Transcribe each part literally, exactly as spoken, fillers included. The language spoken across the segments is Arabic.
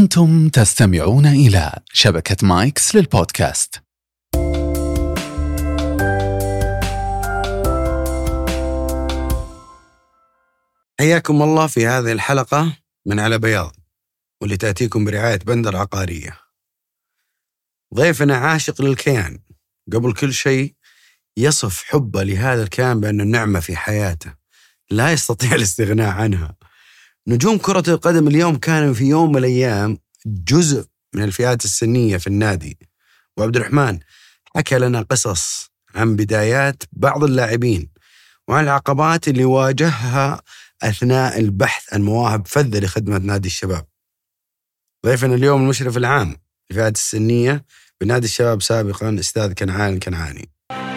أنتم تستمعون إلى شبكة مايكس للبودكاست. حياكم الله في هذه الحلقة من على بياض، واللي تأتيكم برعاية بندر عقارية. ضيفنا عاشق للكيان، قبل كل شيء يصف حبه لهذا الكيان بأنه نعمة في حياته لا يستطيع الاستغناء عنها. نجوم كرة القدم اليوم كانوا في يوم من الأيام جزء من الفئات السنية في النادي، وعبد الرحمن حكى لنا قصص عن بدايات بعض اللاعبين وعن العقبات اللي واجهها أثناء البحث عن مواهب فذة لخدمة نادي الشباب. ضيفنا اليوم المشرف العام للفئات السنية بنادي الشباب سابقا أستاذ كنعان الكنعاني.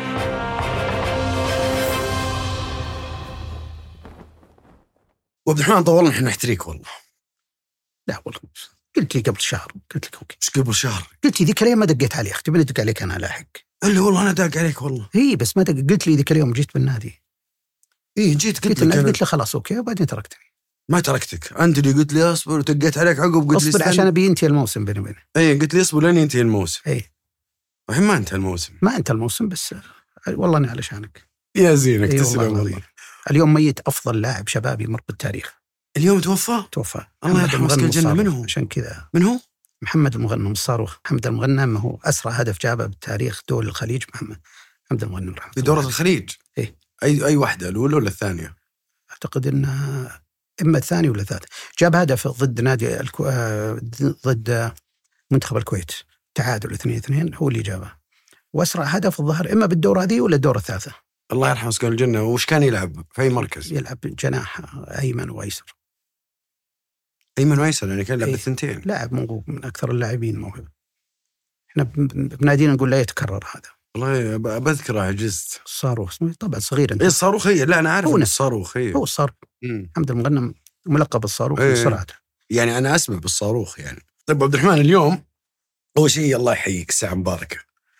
وعبد الرحمن طولنا نحن نحتريك والله. لا والله قلت لي قبل شهر، قلت لك اوكي. ايش قبل شهر؟ قلت لي ذيك اليوم ما دقيت علي اختي، بدي ادق عليك انا لاحق. اللي والله انا داق عليك والله. هي بس ما دق، قلت لي ذيك اليوم جيت بالنادي. ايه جيت قلت لك قلت له خلاص اوكي، وبعدين تركتني. ما تركتك انت اللي قلت لي اصبر وتقيت عليك عقب، قلت لي اصبر عشان ابي ينتهي الموسم بيني وبينك. ايه قلت لي اصبر لين ينتهي الموسم. ايه الحين ما انتهى الموسم. ما انتهى الموسم بس والله انا علشانك يا زينك. إيه تسلم والله, والله. اليوم ميت افضل لاعب شبابي مر بالتاريخ. اليوم توفى توفى الله يرحمه مسكين الجنة. من هو؟ عشان كذا من هو؟ محمد المغنم الصاروخ. محمد المغنم هو أسرع هدف جابه بالتاريخ دول الخليج. محمد محمد المغنم رحمه في دورة الخليج. إيه؟ أي أي واحدة، الأولى ولا الثانية؟ أعتقد إنها إما الثانية ولا الثالثة. جاب هدف ضد نادي الكو... ضد منتخب الكويت، تعادل اثنين اثنين هو اللي جابه. وأسرع هدف الظهر إما بالدورة هذه ولا الدورة الثالثة. الله يرحمه مسكين الجنة. وش كان يلعب في أي مركز؟ يلعب جناح أيمن وأيسر. أيمن وأيسر يعني كان يلعب بالثنتين. لاعب موهوب من أكثر اللاعبين موهبة. إحنا بنادينا نقول لا يتكرر هذا. والله بذكره عجزت. الصاروخ طبعا صغير انت. ايه الصاروخ هي. لا انا عارف هو الصاروخ هي. هو الصاروخ. محمد المغنم ملقب الصاروخ إيه. بسرعته. يعني انا اسمع بالصاروخ يعني. طيب عبد الرحمن اليوم اول شيء الله يحييك، الساعه مباركه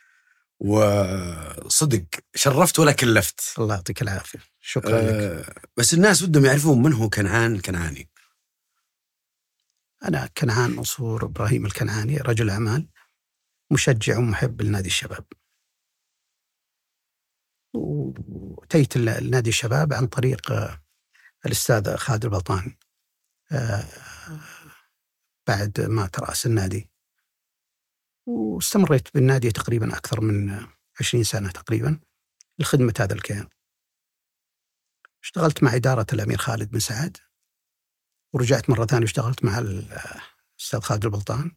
وصدق شرفت ولا كلفت. الله يعطيك العافيه. شكرا أه لك. بس الناس ودهم يعرفون من هو كنعان الكنعاني. انا كنعان منصور ابراهيم الكنعاني، رجل اعمال مشجع ومحب لنادي الشباب. وتيت النادي الشباب عن طريق الأستاذ خالد البلطان بعد ما ترأس النادي، واستمريت بالنادي تقريبا أكثر من عشرين سنة تقريبا لخدمة هذا الكيان. اشتغلت مع إدارة الأمير خالد بن سعد، ورجعت مرة ثانية اشتغلت مع الأستاذ خالد البلطان،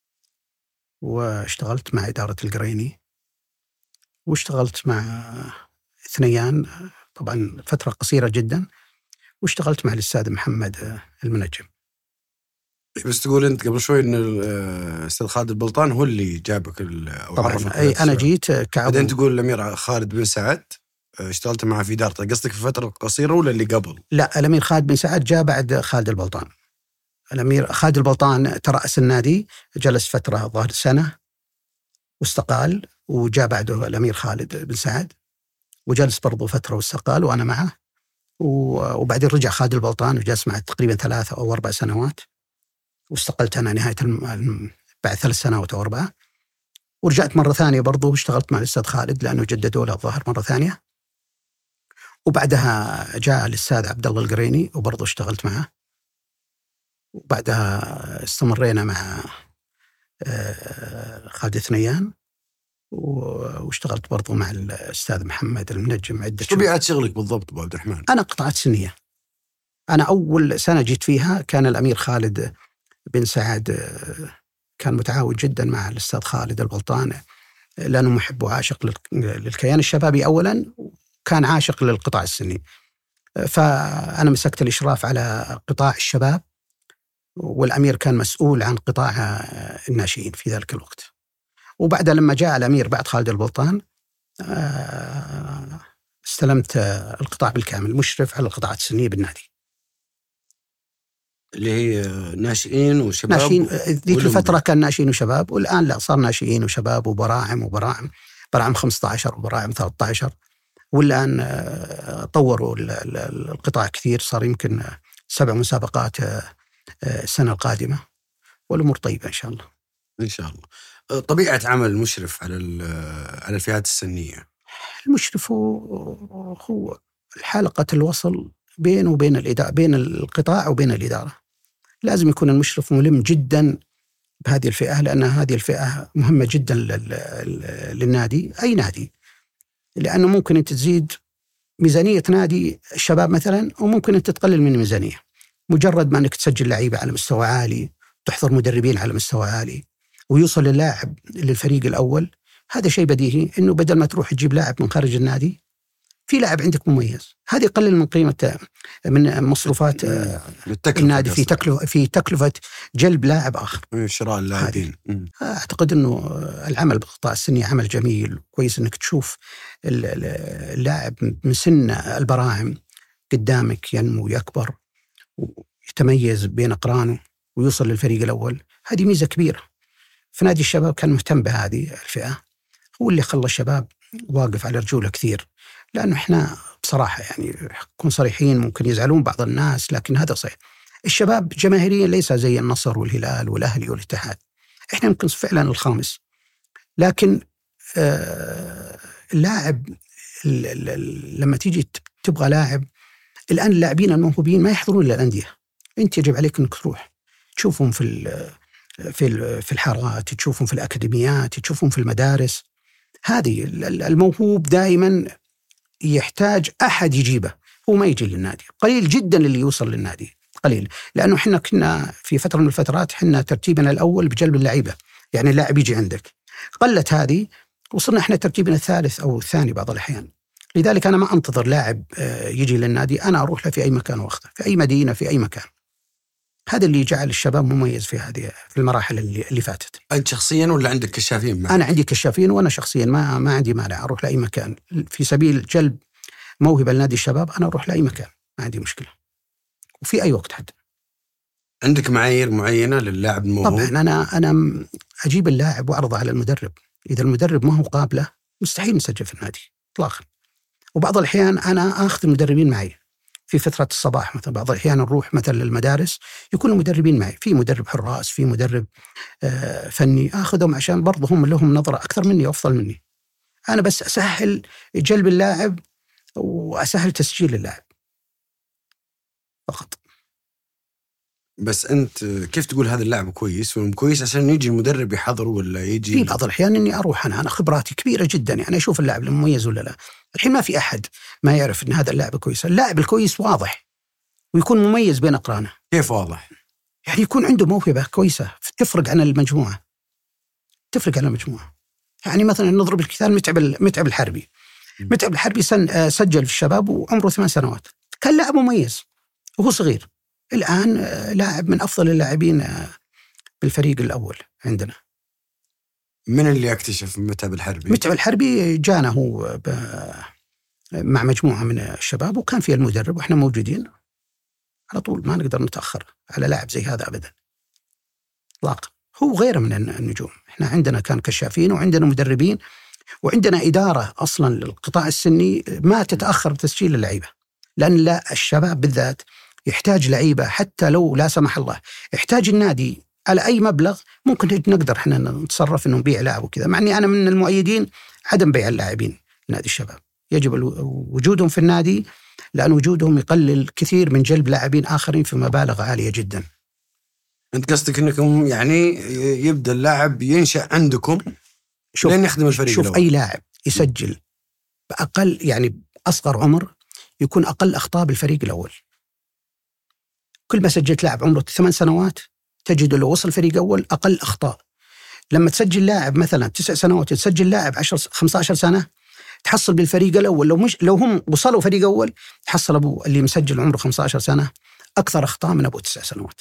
واشتغلت مع إدارة القريني، واشتغلت مع ثنيان طبعا فترة قصيرة جدا، واشتغلت مع الأستاذ محمد المنجم. بس تقول أنت قبل شوي إن الأستاذ خالد البلطان هو اللي جابك أو عرفك. أي أنا جيت كعضو. بعدين تقول الأمير خالد بن سعد اشتغلت معه في إدارته، قصدك في فترة قصيرة ولا اللي قبل؟ لا، الأمير خالد بن سعد جاء بعد خالد البلطان. الأمير خالد البلطان ترأس النادي، جلس فترة ظهر سنة واستقال، وجاء بعده الأمير خالد بن سعد وجلس برضو فترة واستقال وأنا معه، وبعدين رجع خالد البلطان وجلس معه تقريبا ثلاثة أو أربع سنوات، واستقلت أنا نهاية الم... بعد ثلاث سنوات أو أربعة، ورجعت مرة ثانية برضو اشتغلت مع الأستاذ خالد لأنه جددوا له الظهر مرة ثانية، وبعدها جاء الأستاذ عبد الله القريني وبرضو اشتغلت معه، وبعدها استمرينا مع خالد ثنيان، واشتغلت برضو مع الأستاذ محمد المنجم عدة شهور. طبيعة شغلك بالضبط أبو عبد الرحمن؟ أنا قطاعات سنية. أنا أول سنة جيت فيها كان الأمير خالد بن سعد كان متعاون جدا مع الأستاذ خالد البلطان، لأنه محب وعاشق للكيان الشبابي أولا، وكان عاشق للقطاع السني. فأنا مسكت الإشراف على قطاع الشباب، والأمير كان مسؤول عن قطاع الناشئين في ذلك الوقت. وبعد لما جاء الأمير بعد خالد البلطان استلمت القطاع بالكامل، مشرف على القطاعات السنية بالنادي، اللي هي ناشئين وشباب. ناشئين ذيك الفترة كان ناشئين وشباب، والآن لا، صار ناشئين وشباب وبراعم وبراعم براعم خمسة عشر وبراعم ثلاثة عشر، والآن طوروا القطاع كثير، صار يمكن سبع مسابقات السنة القادمة، والأمور طيبة إن شاء الله. إن شاء الله. طبيعة عمل المشرف على على الفئات السنية. المشرف هو, هو الحلقة الوصل بينه وبين الإدارة، بين القطاع وبين الإدارة. لازم يكون المشرف ملم جدا بهذه الفئة، لأن هذه الفئة مهمة جدا للنادي، أي نادي، لأنه ممكن أنت تزيد ميزانية نادي الشباب مثلا، وممكن أنت تقلل من الميزانية. مجرد ما أنك تسجل لعيبة على مستوى عالي، تحضر مدربين على مستوى عالي، ويوصل اللاعب للفريق الأول، هذا شيء بديهي. إنه بدل ما تروح تجيب لاعب من خارج النادي، في لاعب عندك مميز، هذه يقلل من قيمة من مصروفات النادي في تكلفة في تكلفة جلب لاعب آخر، شراء اللاعبين. أعتقد إنه العمل بالقطاع السني عمل جميل كويس، إنك تشوف اللاعب من سن البراعم قدامك ينمو ويكبر ويتميز بين أقرانه ويوصل للفريق الأول. هذه ميزة كبيرة. في نادي الشباب كان مهتم بهذه الفئة، هو اللي خلى الشباب واقف على رجوله كثير. لأنه إحنا بصراحة يعني نكون صريحين، ممكن يزعلون بعض الناس، لكن هذا صحيح. الشباب جماهيريا ليس زي النصر والهلال والأهلي والاتحاد، إحنا يمكن فعلا الخامس. لكن آه اللاعب لما تيجي تبغى لاعب، الآن اللاعبين الموهوبين ما يحضرون إلى الأندية. أنت يجب عليك أنك تروح تشوفهم في في في الحارات، تشوفهم في الأكاديميات، تشوفهم في المدارس. هذه الموهوب دائما يحتاج أحد يجيبه، هو ما يجي للنادي. قليل جدا اللي يوصل للنادي، قليل. لأنه إحنا كنا في فترة من الفترات إحنا ترتيبنا الأول بجلب اللعيبة، يعني اللاعب يجي عندك. قلت هذه، وصلنا إحنا ترتيبنا الثالث أو الثاني بعض الأحيان. لذلك أنا ما أنتظر لاعب يجي للنادي، أنا أروح له في أي مكان وأخذه، في أي مدينة، في أي مكان. هذا اللي جعل الشباب مميز في هذه في المراحل اللي, اللي فاتت. أنت شخصيا ولا عندك كشافين معك؟ أنا عندي كشافين، وأنا شخصيا ما ما عندي مانع أروح لأي مكان في سبيل جلب موهبة لنادي الشباب. أنا أروح لأي مكان، ما عندي مشكلة، وفي أي وقت حتى. عندك معايير معينة للاعب الموهوب؟ طبعا أنا أنا أجيب اللاعب وأعرضه على المدرب. إذا المدرب ما هو قابله مستحيل نسجل في النادي إطلاقا. وبعض الأحيان أنا أخذ المدربين معي في فترة الصباح مثلا. بعض الأحيان نروح مثلا للمدارس، يكونوا مدربين معي، في مدرب حراس، في مدرب آه فني، أخذهم عشان برضه هم لهم نظرة أكثر مني وأفضل مني. أنا بس أسهل جلب اللاعب وأسهل تسجيل اللاعب فقط. بس أنت كيف تقول هذا اللاعب كويس ولا كويس عشان يجي المدرب يحضره ولا يجي؟ في بعض الأحيان إني أروح أنا أنا خبراتي كبيرة جدا، يعني أشوف اللاعب المميز ولا لا. الحين ما في أحد ما يعرف إن هذا اللاعب كويس. اللاعب الكويس واضح ويكون مميز بين أقرانه. كيف واضح؟ يعني يكون عنده موهبة كويسة تفرق عن المجموعة، تفرق عن المجموعة. يعني مثلا نضرب الكثال متعب متعب الحربي. متعب الحربي سن سجل في الشباب وعمره ثمان سنوات، كان لاعب مميز وهو صغير. الآن لاعب من أفضل اللاعبين بالفريق الأول عندنا. من اللي اكتشف متعب الحربي؟ متعب الحربي جانا هو مع مجموعة من الشباب، وكان فيها المدرب وإحنا موجودين على طول. ما نقدر نتأخر على لاعب زي هذا أبدا إطلاقا. هو غير من النجوم. إحنا عندنا كان كشافين وعندنا مدربين وعندنا إدارة أصلا للقطاع السني ما تتأخر بتسجيل اللعيبة، لأن لا الشباب بالذات يحتاج لعيبة. حتى لو لا سمح الله يحتاج النادي على أي مبلغ، ممكن نقدر إحنا نتصرف إنه نبيع لاعب وكذا. مع أني أنا من المؤيدين عدم بيع اللاعبين لنادي الشباب، يجب وجودهم في النادي، لأن وجودهم يقلل كثير من جلب لاعبين آخرين في مبالغ عالية جدا. أنت قصدك إنكم يعني يبدأ اللاعب ينشأ عندكم لين يخدم الفريق شوف الأول. أي لاعب يسجل بأقل يعني أصغر عمر يكون أقل أخطاء بالفريق الأول. كل ما سجلت لاعب عمره ثمان سنوات تجد لو وصل فريق أول أقل أخطاء. لما تسجل لاعب مثلا تسع سنوات تسجل لاعب عشر خمسة عشر سنة، تحصل بالفريق الأول لو مش لو هم وصلوا فريق أول تحصل أبو اللي مسجل عمره خمسة عشر سنة أكثر أخطاء من أبو تسع سنوات.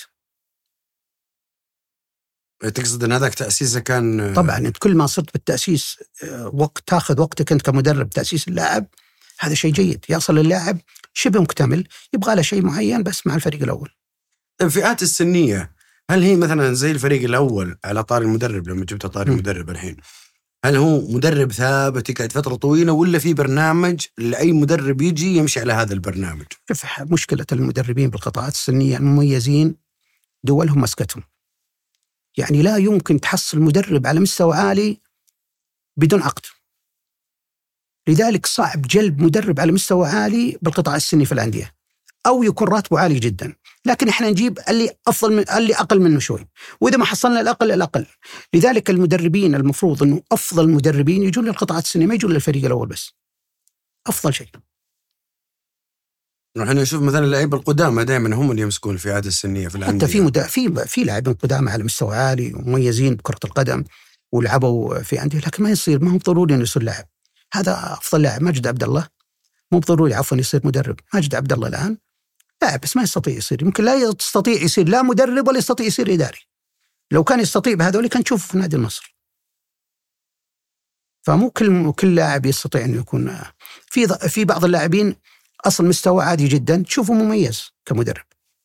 تقصد أن هذاك تأسيسه كان؟ طبعا أنت كل ما صرت بالتأسيس وقت تأخذ وقتك أنت كمدرب تأسيس اللاعب، هذا شيء جيد. يصل اللاعب شبه مكتمل، يبغى له شيء معين بس مع الفريق الأول. الفئات السنية هل هي مثلا زي الفريق الأول على طاري المدرب؟ لما جبت طاري المدرب الحين، هل هو مدرب ثابت يقعد فترة طويلة ولا في برنامج لأي مدرب يجي يمشي على هذا البرنامج؟ شوف مشكلة المدربين بالقطاعات السنية المميزين دولهم مسكتهم. يعني لا يمكن تحصل مدرب على مستوى عالي بدون عقد. لذلك صعب جلب مدرب على مستوى عالي بالقطاع السني في الأندية، أو يكون راتبه عالي جدا. لكن إحنا نجيب اللي أفضل من اللي أقل منه شوي، وإذا ما حصلنا الأقل الأقل. لذلك المدربين المفروض إنه أفضل مدربين يجون للقطاعات السنية، ما يجون للفريق الأول بس. أفضل شيء. نحن نشوف مثلا اللعيبة القدامى دائما هم اللي يمسكون الفئات السنية في الأندية. حتى في مدا في في لاعبين قدامى على مستوى عالي ومميزين بكرة القدم ولعبوا في أندية، لكن ما يصير، ما هو ضروري إنه يصير لاعب. هذا أفضل لاعب ماجد عبد الله، مو ضروري عفوا يصير مدرب. ماجد عبد الله الآن لاعب بس ما يستطيع يصير، يمكن لا يستطيع يصير لا مدرب ولا يستطيع يصير إداري. لو كان يستطيع بهذول كان نشوفه في نادي النصر. فمو كل كل لاعب يستطيع إنه يكون. في في بعض اللاعبين أصل مستوى عادي جدا تشوفه مميز كمدرب.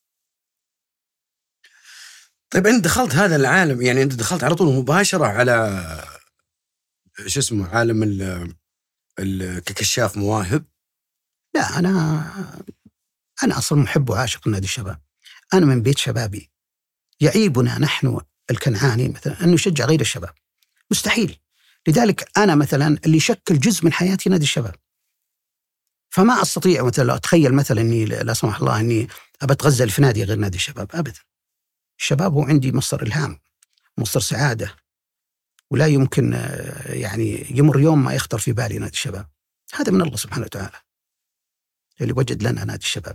طيب أنت دخلت هذا العالم، يعني أنت دخلت على طول مباشرة على شو اسمه عالم ال ككشاف مواهب؟ لا، أنا أنا أصلا محب وعاشق نادي الشباب. أنا من بيت شبابي. يعيبنا نحن الكنعاني مثلا أن نشجع غير الشباب، مستحيل. لذلك أنا مثلا اللي شكل جزء من حياتي نادي الشباب. فما أستطيع مثلا أتخيل مثلا أني لا سمح الله أني أبتغزل في نادي غير نادي الشباب أبدا. الشباب هو عندي مصدر إلهام، مصدر سعادة، ولا يمكن يعني يمر يوم ما يخطر في بالي نادي الشباب. هذا من الله سبحانه وتعالى اللي وجد لنا نادي الشباب.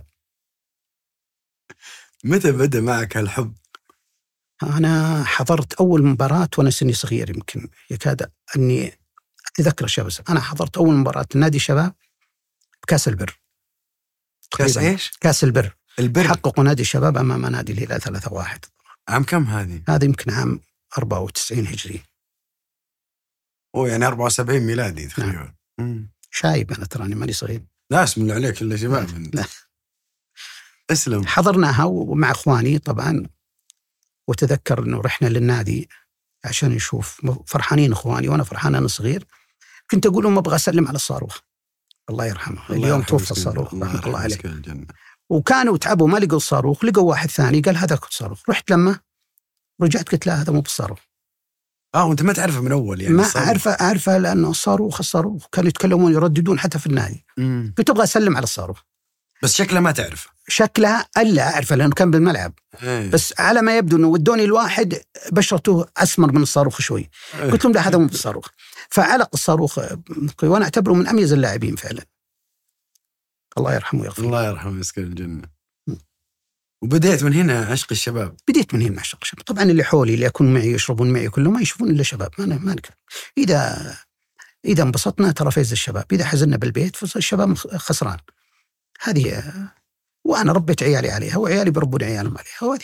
متى بدأ معك هالحب؟ أنا حضرت أول مباراة وأنا سني صغير، يمكن يكاد أني أتذكر الشباب. أنا حضرت أول مباراة نادي الشباب بكاس البر. كاس إيش؟ كاس البر. البر. حققوا نادي الشباب أمام نادي الهلال ثلاثة واحد. عام كم هذه؟ هذا يمكن عام أربعة وتسعين هجري. أوه يعني أربعة وسبعين ميلادي تقريبا. نعم. شايب أنا تراني ماني صغير. لا اسم الله عليك إلا شباب. لا. اسلم. حضرناها ومع إخواني طبعا، وتذكر إنه رحنا للنادي عشان نشوف، فرحانين إخواني وأنا فرحان أنا صغير. كنت أقول لهم أبغى أسلم على الصاروخ، الله يرحمه. الله اليوم توفى الصاروخ رحمة الله عليه. وكانوا تعبوا ما لقوا الصاروخ، لقوا واحد ثاني قال هذا صاروخ. رحت لما رجعت قلت لا هذا مو بالصاروخ. اه وانت ما تعرفه من اول يعني؟ ما اعرفه اعرفه لانه الصاروخ الصاروخ كانوا يتكلمون يرددون حتى في النادي. كنت ابغى اسلم على الصاروخ بس شكله ما تعرف. شكله الا اعرفه لانه كان بالملعب. ايه. بس على ما يبدو انه ودوني الواحد بشرته اسمر من الصاروخ شوي. ايه. قلت لهم لا هذا مو بالصاروخ. فعلق الصاروخ وانا اعتبره من اميز اللاعبين فعلا. الله يرحمه ويغفر. الله يرحمه يسكن الجنه. وبدأت من هنا عشق الشباب. بديت من هنا عشق الشباب. طبعا اللي حولي اللي يكون معي يشربون معي كلهم ما يشوفون الا شباب. ما ما نكر. اذا اذا انبسطنا ترى فايز الشباب، اذا حزننا بالبيت فالشباب خسران. هذه وانا ربيت عيالي عليها وعيالي بربون عيالهم عليها. وهذه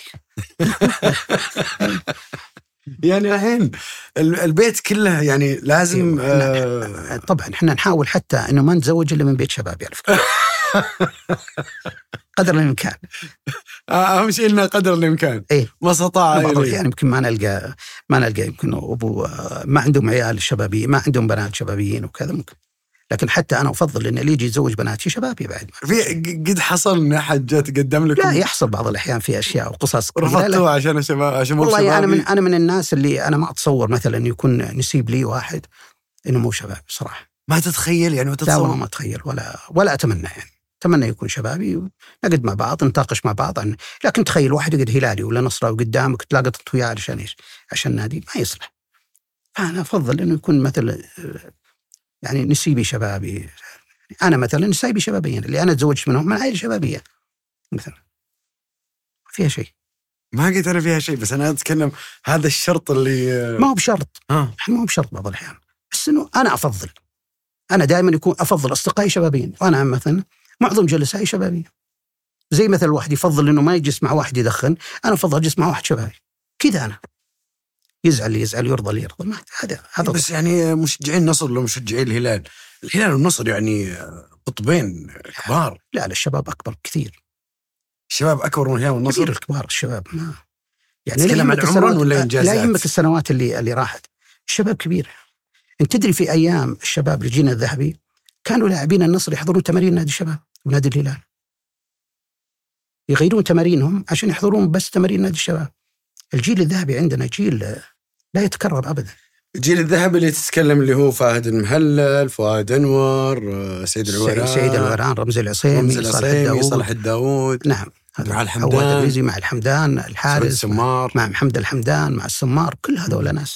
يعني الحين البيت كله يعني لازم. آه طبعا احنا نحاول حتى انه ما نتزوج الا من بيت شباب يعني قدر الامكان. اهم شيء انه قدر الامكان. ايه ما استطاع يعني يمكن ما نلقى ما نلقى يمكن ابو ما عندهم عيال شبابي، ما عندهم بنات شبابيين وكذا ممكن. لكن حتى انا افضل ان اللي يجي يتزوج بناتي شبابي بعد. في قد حصل ان احد جاء تقدم لكم؟ لا يحصل بعض الاحيان في اشياء وقصص رفضتوها عشان الشباب عشان مو والله انا من انا من الناس اللي انا ما اتصور مثلا يكون نسيب لي واحد انه مو شباب صراحه. ما تتخيل يعني وتتصور؟ لا ما اتخيل ولا ولا اتمنى يعني. اتمنى يكون شبابي ونقعد مع بعض نتناقش مع بعض عن. لكن تخيل واحد يقعد هلالي ولا نصراوي قدامك تلاقي طط وياه عشان ايش؟ عشان نادي ما يصلح. فانا افضل انه يكون مثل يعني نسيبي شبابي. انا مثلا نسيبي شبابيين اللي انا تزوجت منهم من عائله شبابيه مثلا فيها شيء. ما قلت انا فيها شيء بس انا اتكلم هذا الشرط اللي ما هو بشرط. اه ما هو بشرط بعض الاحيان بس انه انا افضل. انا دائما يكون افضل اصدقائي شبابيين وانا مثلا معظم جلسائي شبابي. زي مثل الواحد يفضل انه ما يجلس مع واحد يدخن، انا افضل اجلس مع واحد شبابي كذا. انا يزعل يزعل يرضى اللي يرضى. ما هذا هذا بس يعني مشجعين النصر ولا مشجعين الهلال؟ الهلال والنصر يعني قطبين كبار. لا لا الشباب اكبر كثير. الشباب اكبر من الهلال والنصر كبير الكبار الشباب. ما يعني لا يهمك السنوات ولا انجازات. لا يهمك السنوات اللي اللي راحت. الشباب كبير. انت تدري في ايام الشباب اللي جينا الذهبي كانوا لاعبين النصر يحضرون تمارين نادي الشباب ونادي الهلال، يغيرون تمارينهم عشان يحضرون بس تمارين نادي الشباب. الجيل الذهبي عندنا جيل لا يتكرر أبدا. الجيل الذهبي اللي تتكلم اللي هو فهد المهلل، فؤاد أنور، سيد العويران، سيد العويران، رمزي العصيمي، صالح الداود. صالح الداود نعم، مع الحمدان، عواد الريزي مع الحمدان، الحارس السمار، مع محمد الحمدان، مع السمار، كل هذول ناس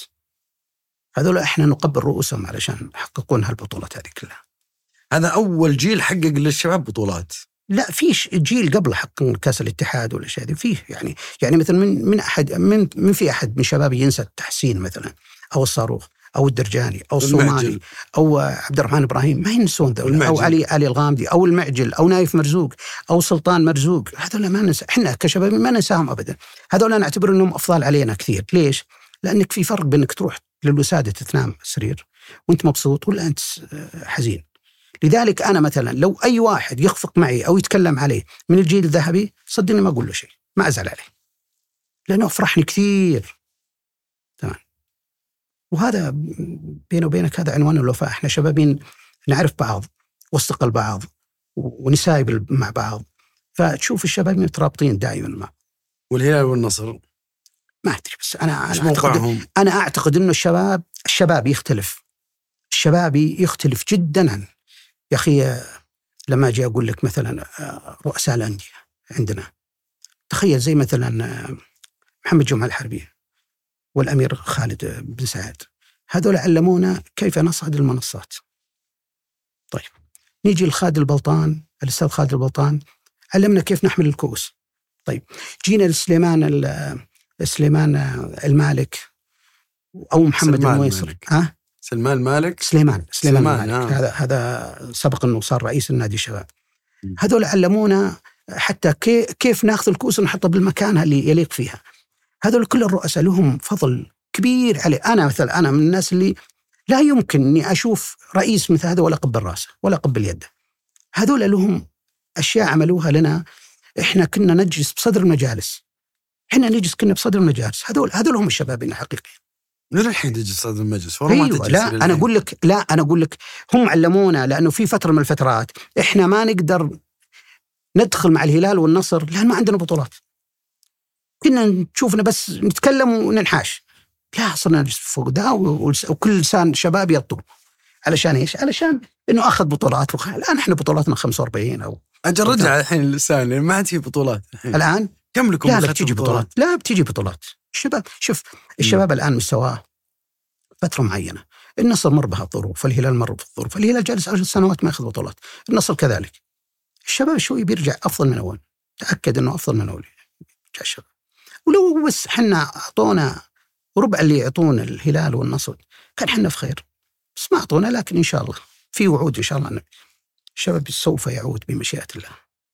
هذول احنا نقبل رؤوسهم علشان يحققون هالبطولات هذه كلها. هذا أول جيل حقق للشباب بطولات. لا، فيش جيل قبل حق كاس الاتحاد ولا شيء فيه يعني يعني مثلا من من احد من من في احد من شبابي ينسى التحسين مثلا، او الصاروخ، او الدرجاني، او الصومالي، او عبد الرحمن ابراهيم، ما ينسون ذول، او علي علي الغامدي، او المعجل، او نايف مرزوق، او سلطان مرزوق. هذول ما ننسى، احنا كشباب ما ننساهم ابدا. هذول نعتبر انهم افضل علينا كثير. ليش؟ لانك في فرق بينك تروح للوساده تنام السرير وانت مبسوط ولا انت حزين. لذلك أنا مثلا لو أي واحد يخفق معي أو يتكلم عليه من الجيل الذهبي، صدقني ما أقول له شيء، ما أزعل عليه، لأنه أفرحني كثير. تمام. وهذا بينه وبينك هذا عنوان الوفاء. إحنا شبابين نعرف بعض واستقل بعض ونسايب مع بعض، فتشوف الشباب مترابطين دائما مع. والهلال والنصر ما أدري، بس أنا أنا أعتقد أنا أعتقد إنه الشباب الشباب يختلف الشباب يختلف جدا عن يا أخي. لما أجي أقول لك مثلا رؤساء الأندية عندنا، تخيل زي مثلا محمد جمعة الحربي والأمير خالد بن سعد، هذول علمونا كيف نصعد المنصات. طيب نيجي لخالد البلطان، الأستاذ خالد البلطان علمنا كيف نحمل الكؤوس. طيب جينا لسليمان سليمان المالك أو محمد المويسر، ها سلمان مالك سليمان سليمان, سليمان مالك. هذا هذا سبق انه صار رئيس النادي الشباب. هذول علمونا حتى كيف ناخذ الكؤوس ونحطها بالمكان اللي يليق فيها. هذول كل الرؤساء لهم فضل كبير عليه. انا مثلا انا من الناس اللي لا يمكن اني اشوف رئيس مثل هذا ولا اقبل راسه ولا اقبل يده. هذول لهم اشياء عملوها لنا. احنا كنا نجلس بصدر المجالس، احنا نجلس كنا بصدر المجالس. هذول هذول هم الشبابين الحقيقيين. للحين تجلس صدر المجلس والله أيوة. ما لا أنا أقول لك لا أنا أقول لك هم علمونا، لأنه في فترة من الفترات إحنا ما نقدر ندخل مع الهلال والنصر لأن ما عندنا بطولات. كنا نشوفنا بس نتكلم وننحاش، لا صرنا نجلس فوق ده وكل لسان شباب يطلب. علشان إيش؟ علشان إنه أخذ بطولات وخ... الآن إحنا بطولاتنا خمسة وأربعين أو أجل رجع الحين اللسان لأن ما عاد في بطولات الحين. الآن كم لكم لا, لا بتيجي بطولات. بطولات لا بتيجي بطولات. الشباب شوف الشباب الآن مستواه فترة معينة. النصر مر بها الظروف، الهلال مر بالظروف، الهلال جالس عشر سنوات ما يأخذ بطولات، النصر كذلك. الشباب شوي بيرجع أفضل من أول، تأكد أنه أفضل من أول يرجع الشباب. ولو بس حنا أعطونا ربع اللي يعطون الهلال والنصر كان حنا في خير، بس ما أعطونا. لكن إن شاء الله في وعود إن شاء الله أن الشباب سوف يعود بمشيئة الله.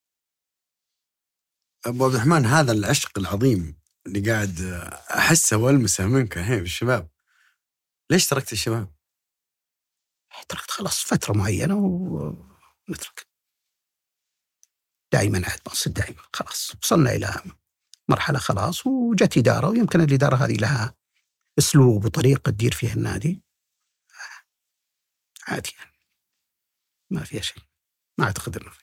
أبو عبد الرحمن، هذا العشق العظيم اللي قاعد أحسه والمسه منك الحين بالشباب، ليش تركت الشباب؟ تركت خلاص فترة معينة ونترك دائما عاد مقصد دائما. خلاص وصلنا إلى مرحلة خلاص وجت إدارة، ويمكن الإدارة هذه لها أسلوب وطريقة تدير فيها النادي عادي يعني. ما فيها شيء، ما أعتقد أنه.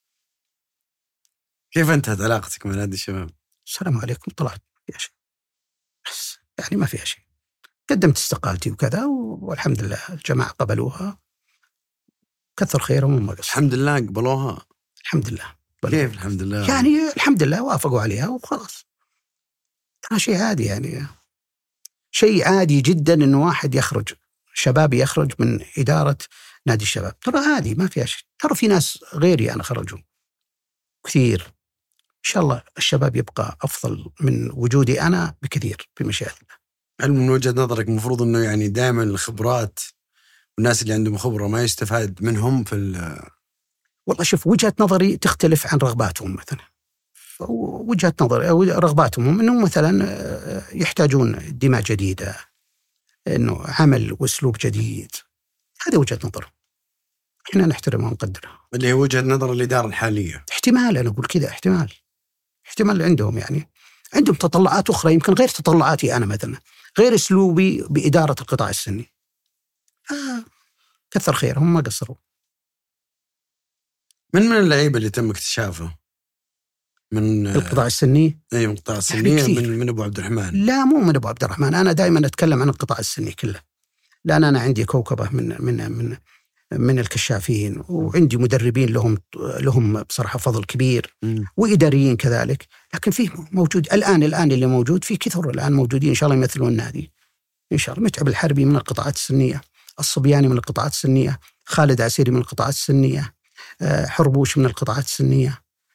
كيف انتهت علاقتك مع نادي الشباب؟ السلام عليكم، طلعت فيها شيء بس يعني ما فيها شيء. قدمت استقالتي وكذا والحمد لله الجماعة قبلوها، كثر خيرهم وما قصروا. الحمد لله قبلوها. الحمد لله. كيف الحمد لله؟ يعني الحمد لله وافقوا عليها وخلاص. ترى شيء عادي يعني، شيء عادي جدا إنه واحد يخرج شباب يخرج من إدارة نادي الشباب، ترى عادي ما فيها شيء. ترى في ناس غيري أنا خرجوا كثير. إن شاء الله الشباب يبقى أفضل من وجودي أنا بكثير بمشيئة الله. علم من وجهة نظرك مفروض إنه يعني دائما الخبرات والناس اللي عندهم خبرة ما يستفاد منهم في ال والله شوف وجهة نظري تختلف عن رغباتهم. مثلا وجهة نظري رغباتهم إنه مثلا يحتاجون دماء جديدة، إنه عمل وأسلوب جديد. هذه وجهة نظر إحنا نحترمها ونقدرها، اللي هي وجهة نظر الإدارة الحالية. احتمال أنا أقول كذا، احتمال احتمال عندهم يعني عندهم تطلعات أخرى يمكن غير تطلعاتي أنا، مثلا غير أسلوبي بإدارة القطاع السني. آه كثر خيرهم ما قصروا. من من اللعيبة اللي تم اكتشافه من القطاع السني. اي من القطاع السني من من ابو عبد الرحمن. لا مو من ابو عبد الرحمن، انا دائما اتكلم عن القطاع السني كله، لان انا عندي كوكبه من من من من الكشافين، وعندي مدربين لهم لهم بصراحه فضل كبير، م. واداريين كذلك. لكن فيه موجود الان الان اللي موجود في كثر الان موجودين ان شاء الله يمثلون النادي ان شاء الله. متعب الحربي من القطاعات السنيه، الصبياني من القطاعات السنيه، خالد عسيري من القطاعات السنيه، حربوش من القطاعات السنيه،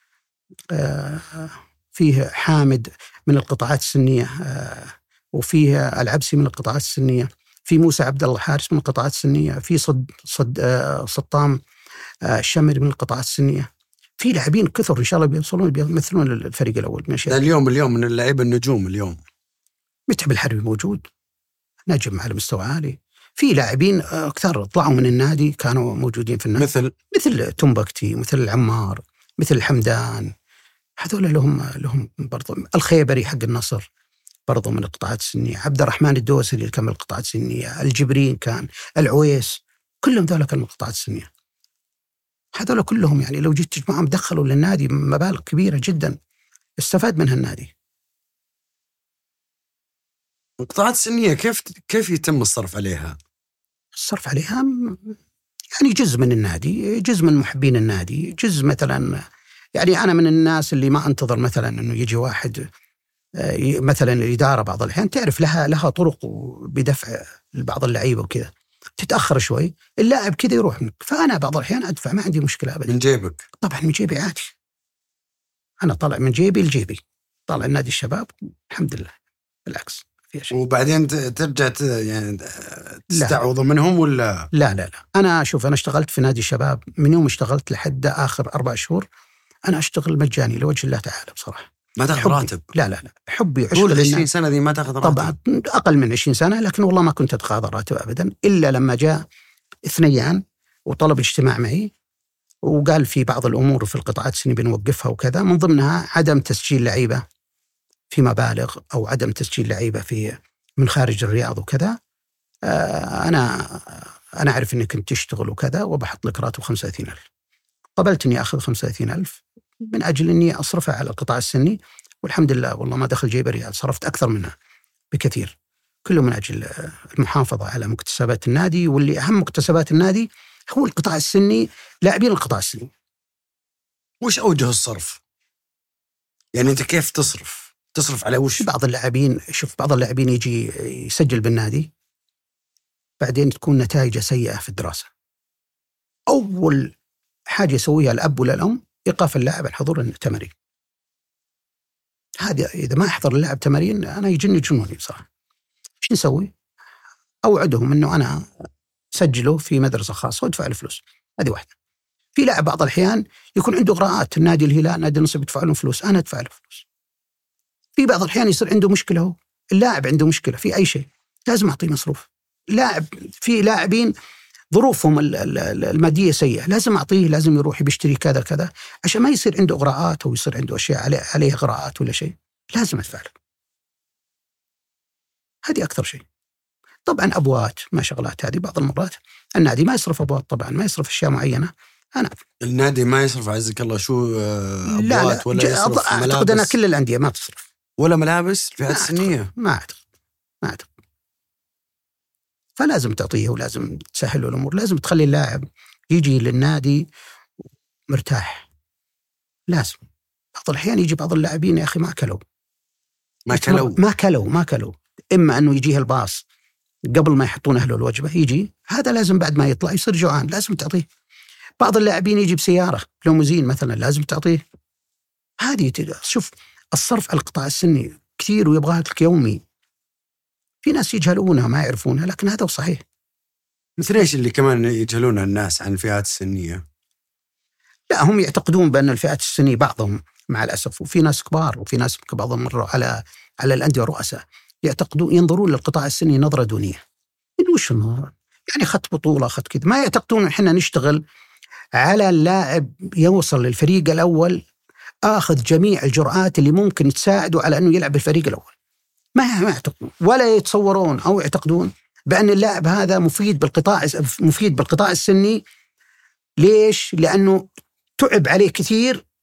فيه حامد من القطاعات السنيه، وفيه العبسي من القطاعات السنيه، في موسى عبد الله حارس من القطاعات السنيه، في صد صد سطام الشمري من القطاعات السنيه. في لاعبين كثر ان شاء الله بيوصلون بيمثلون الفريق الاول. ماشي اليوم اليوم من اللاعبين النجوم اليوم متعب الحربي موجود، نجم على مستوى عالي. في لاعبين كثر طلعوا من النادي كانوا موجودين في النادي، مثل مثل تومبكتي، مثل العمار، مثل الحمدان. هذول لهم لهم برضو الخيبري حق النصر برضو من القطاعات السنيه، عبد الرحمن الدوسري اللي كان من القطاعات السنيه، الجبرين كان، العويس، كلهم ذولا كانوا من القطاعات السنيه. هذول كلهم يعني لو جيت تجمعهم دخلوا للنادي مبالغ كبيره جدا استفاد منها النادي. القطاعات السنيه كيف كيف يتم الصرف عليها؟ الصرف عليها يعني جزء من النادي، جزء من محبين النادي، جزء مثلا يعني أنا من الناس اللي ما أنتظر مثلا أنه يجي واحد مثلا الإدارة بعض الأحيان تعرف لها لها طرق بدفع بعض اللعيبة وكذا، تتأخر شوي اللاعب كذا يروح منك، فأنا بعض الأحيان أدفع ما عندي مشكلة أبدا. من جيبك؟ طبعا من جيبي عادي، أنا طلع من جيبي لجيبي، طلع النادي الشباب الحمد لله، بالعكس. وبعدين ترجع يعني تستعوض منهم ولا؟ لا لا لا أنا أشوف، أنا اشتغلت في نادي الشباب من يوم اشتغلت لحد آخر أربع شهور أنا أشتغل مجاني لوجه الله تعالى بصراحة. ما تاخذ راتب؟ لا لا لا حبي طول عشرين سنة دي ما تاخذ راتب؟ طبعا أقل من عشرين سنة، لكن والله ما كنت أتقاضى راتب أبدا إلا لما جاء اثنيان وطلب اجتماع معي وقال في بعض الأمور في القطاعات السنية بنوقفها وكذا، من ضمنها عدم تسجيل لعيبة في مبالغ أو عدم تسجيل لعيبة في من خارج الرياض وكذا. آه أنا أنا أعرف إنك كنت تشتغل وكذا وبحط لك راتب خمسة وثلاثين ألف. قبلت إني أخذ خمسة وثلاثين ألف من أجل إني أصرفها على القطاع السني، والحمد لله والله ما دخل جيب ريال، صرفت أكثر منها بكثير، كله من أجل المحافظة على مكتسبات النادي، واللي أهم مكتسبات النادي هو القطاع السني، لاعبين القطاع السني. وش أوجه الصرف؟ يعني أنت كيف تصرف؟ تصرف على وش؟ بعض اللاعبين، شوف بعض اللاعبين يجي يسجل بالنادي بعدين تكون نتائجه سيئة في الدراسة، أول حاجة يسويها الأب ولا الأم إيقاف اللاعب عن حضور التمارين. هذا إذا ما يحضر اللاعب تمارين أنا يجني جنوني بصراحة. إيش نسوي؟ أوعدهم إنه أنا سجله في مدرسة خاصة وادفع الفلوس. هذه واحدة. في لاعب بعض الأحيان يكون عنده إغراءات، النادي الهلال نادي النصر يدفع له فلوس، أنا أدفع له فلوس. في بعض الأحيان يصير عنده مشكلة، هو اللاعب عنده مشكلة في أي شيء لازم أعطيه مصروف. لاعب في لاعبين ظروفهم المادية سيئة لازم أعطيه، لازم يروح بيشتري كذا كذا عشان ما يصير عنده إغراءات أو يصير عنده أشياء عليه عليه إغراءات ولا شيء، لازم أدفع له. هذه أكثر شيء. طبعا أبوات ما شغلات، هذه بعض المرات النادي ما يصرف أبوات، طبعا ما يصرف أشياء معينة. أنا النادي ما يصرف عزك الله شو أبوات؟ لا لا ولا يصرف أعتقد ملابس؟ أنا كل الأندية ما تصرف ولا ملابس الفئات السنية؟ ما أعتقد ما أعتقد. فلازم تعطيه ولازم تسهل له الأمور، لازم تخلي اللاعب يجي للنادي مرتاح. لازم بعض الأحيان يجي بعض اللاعبين يا أخي ما كلوا ما كلوا ما كلوا ما كلوا إما أنه يجيه الباص قبل ما يحطون أهله الوجبة، يجي هذا لازم بعد ما يطلع يصير جوعان، لازم تعطيه. بعض اللاعبين يجي بسيارة لوموزين مثلا، لازم تعطيه. هذه شوف الصرف على القطاع السني كثير ويبغاها لك يومي. في ناس يجهلونها ما يعرفونها، لكن هذا صحيح. مثل ايش اللي كمان يجهلون الناس عن الفئات السنية؟ لا هم يعتقدون بأن الفئات السنية بعضهم مع الأسف، وفي ناس كبار وفي ناس بعضهم مروا على على الأندية الرؤساء يعتقدون ينظرون للقطاع السني نظرة دونية. وش النظرة؟ يعني أخذت بطولة أخذت كذا، ما يعتقدون إحنا نشتغل على اللاعب يوصل للفريق الأول، آخذ جميع الجرعات اللي ممكن تساعده على أنه يلعب بالفريق الأول. ما ما يعتقدون ولا يتصورون أو يعتقدون بأن اللاعب هذا مفيد بالقطاع مفيد بالقطاع السني. ليش؟ لأنه تعب عليه كثير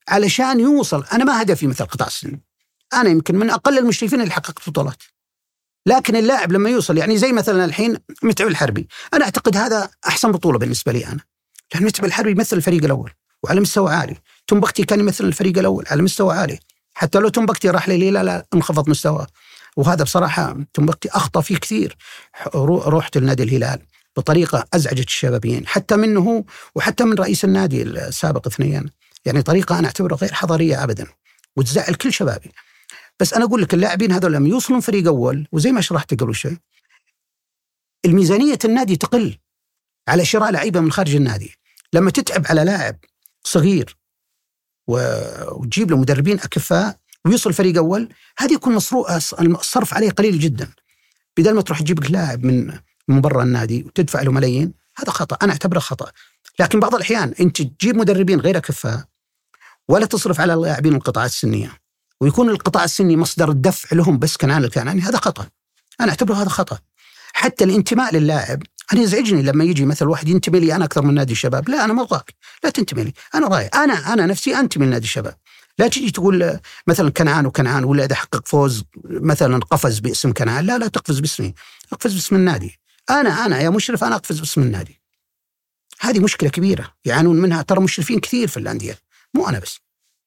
علشان يوصل. أنا ما هدفي مثل القطاع السني، أنا يمكن من أقل المشرفين اللي حققت بطولات، لكن اللاعب لما يوصل يعني زي مثلا الحين متعب الحربي، أنا أعتقد هذا أحسن بطولة بالنسبة لي أنا، لأن متعب الحربي يمثل الفريق الأول وعلى مستوى عالي. تنبختي كان يمثل الفريق الأول على مستوى عالي، حتى لو تنبختي راح لي لا لا انخفض مستواه. وهذا بصراحة تنبختي أخطأ فيه كثير. روحت النادي الهلال بطريقة أزعجت الشبابيين، حتى منه هو وحتى من رئيس النادي السابق اثنين، يعني طريقة أنا أعتبرها غير حضارية أبدا وتزعل كل شبابي. بس أنا أقول لك اللاعبين هذول لما يوصلون فريق أول، وزي ما شرحت قبل شيء، الميزانية النادي تقل على شراء لعيبة من خارج النادي. لما تتعب على لاعب صغير وتجيب له مدربين أكفاء ويوصل فريق أول، هذه يكون الصرف عليه قليل جدا، بدل ما تروح تجيب لاعب من من برا النادي وتدفع له ملايين. هذا خطأ، أنا أعتبره خطأ. لكن بعض الأحيان أنت تجيب مدربين غير أكفاء ولا تصرف على اللاعبين القطاعات السنية، ويكون القطاع السني مصدر الدفع لهم بس كنان الكناني، هذا خطأ. أنا أعتبره هذا خطأ. حتى الانتماء للاعب، أنا يزعجني لما يجي مثل واحد ينتمي لي أنا أكثر من نادي الشباب. لا، أنا ما أبغاك، لا تنتمي لي، أنا راي أنا أنا نفسي أنتمي لنادي الشباب. لا تجي تقول مثلا كنعان وكنعان، ولا إذا حقق فوز مثلا قفز باسم كنعان، لا لا تقفز باسمي، اقفز باسم النادي. أنا أنا يا مشرف أنا أقفز باسم النادي. هذه مشكلة كبيرة يعانون منها ترى مشرفين كثير في الأندية، مو أنا بس.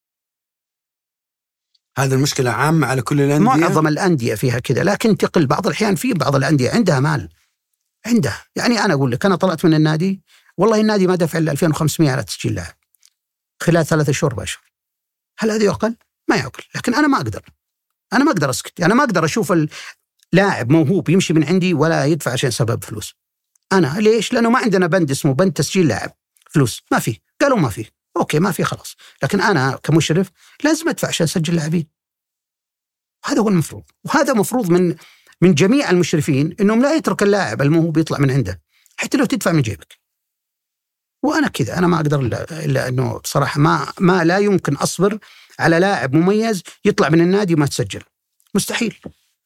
هذا المشكلة عامة على كل الأندية، معظم الأندية فيها كذا، لكن تقل بعض الأحيان في بعض الأندية عندها مال، عندها. يعني أنا أقول لك أنا طلعت من النادي، والله النادي ما دفع إلا ألفين وخمسمائة على تسجيل لاعب خلال ثلاثة شهور باشر. هل هذا يعقل؟ ما يعقل. لكن أنا ما أقدر، أنا ما أقدر أسكت. أنا ما أقدر أشوف اللاعب موهوب يمشي من عندي ولا يدفع عشان سبب فلوس. أنا ليش؟ لأنه ما عندنا بند اسمه بند تسجيل لاعب فلوس، ما فيه. قالوا ما فيه، أوكي ما فيه خلاص. لكن أنا كمشرف لازم أدفع عشان أسجل لاعبين. هذا هو المفروض، وهذا مفروض من من جميع المشرفين إنهم لا يترك اللاعب الموهوب يطلع من عنده حتى لو تدفع من جيبك. وأنا كذا، أنا ما أقدر إلا, إلا أنه بصراحة ما ما لا يمكن أصبر على لاعب مميز يطلع من النادي وما تسجل، مستحيل.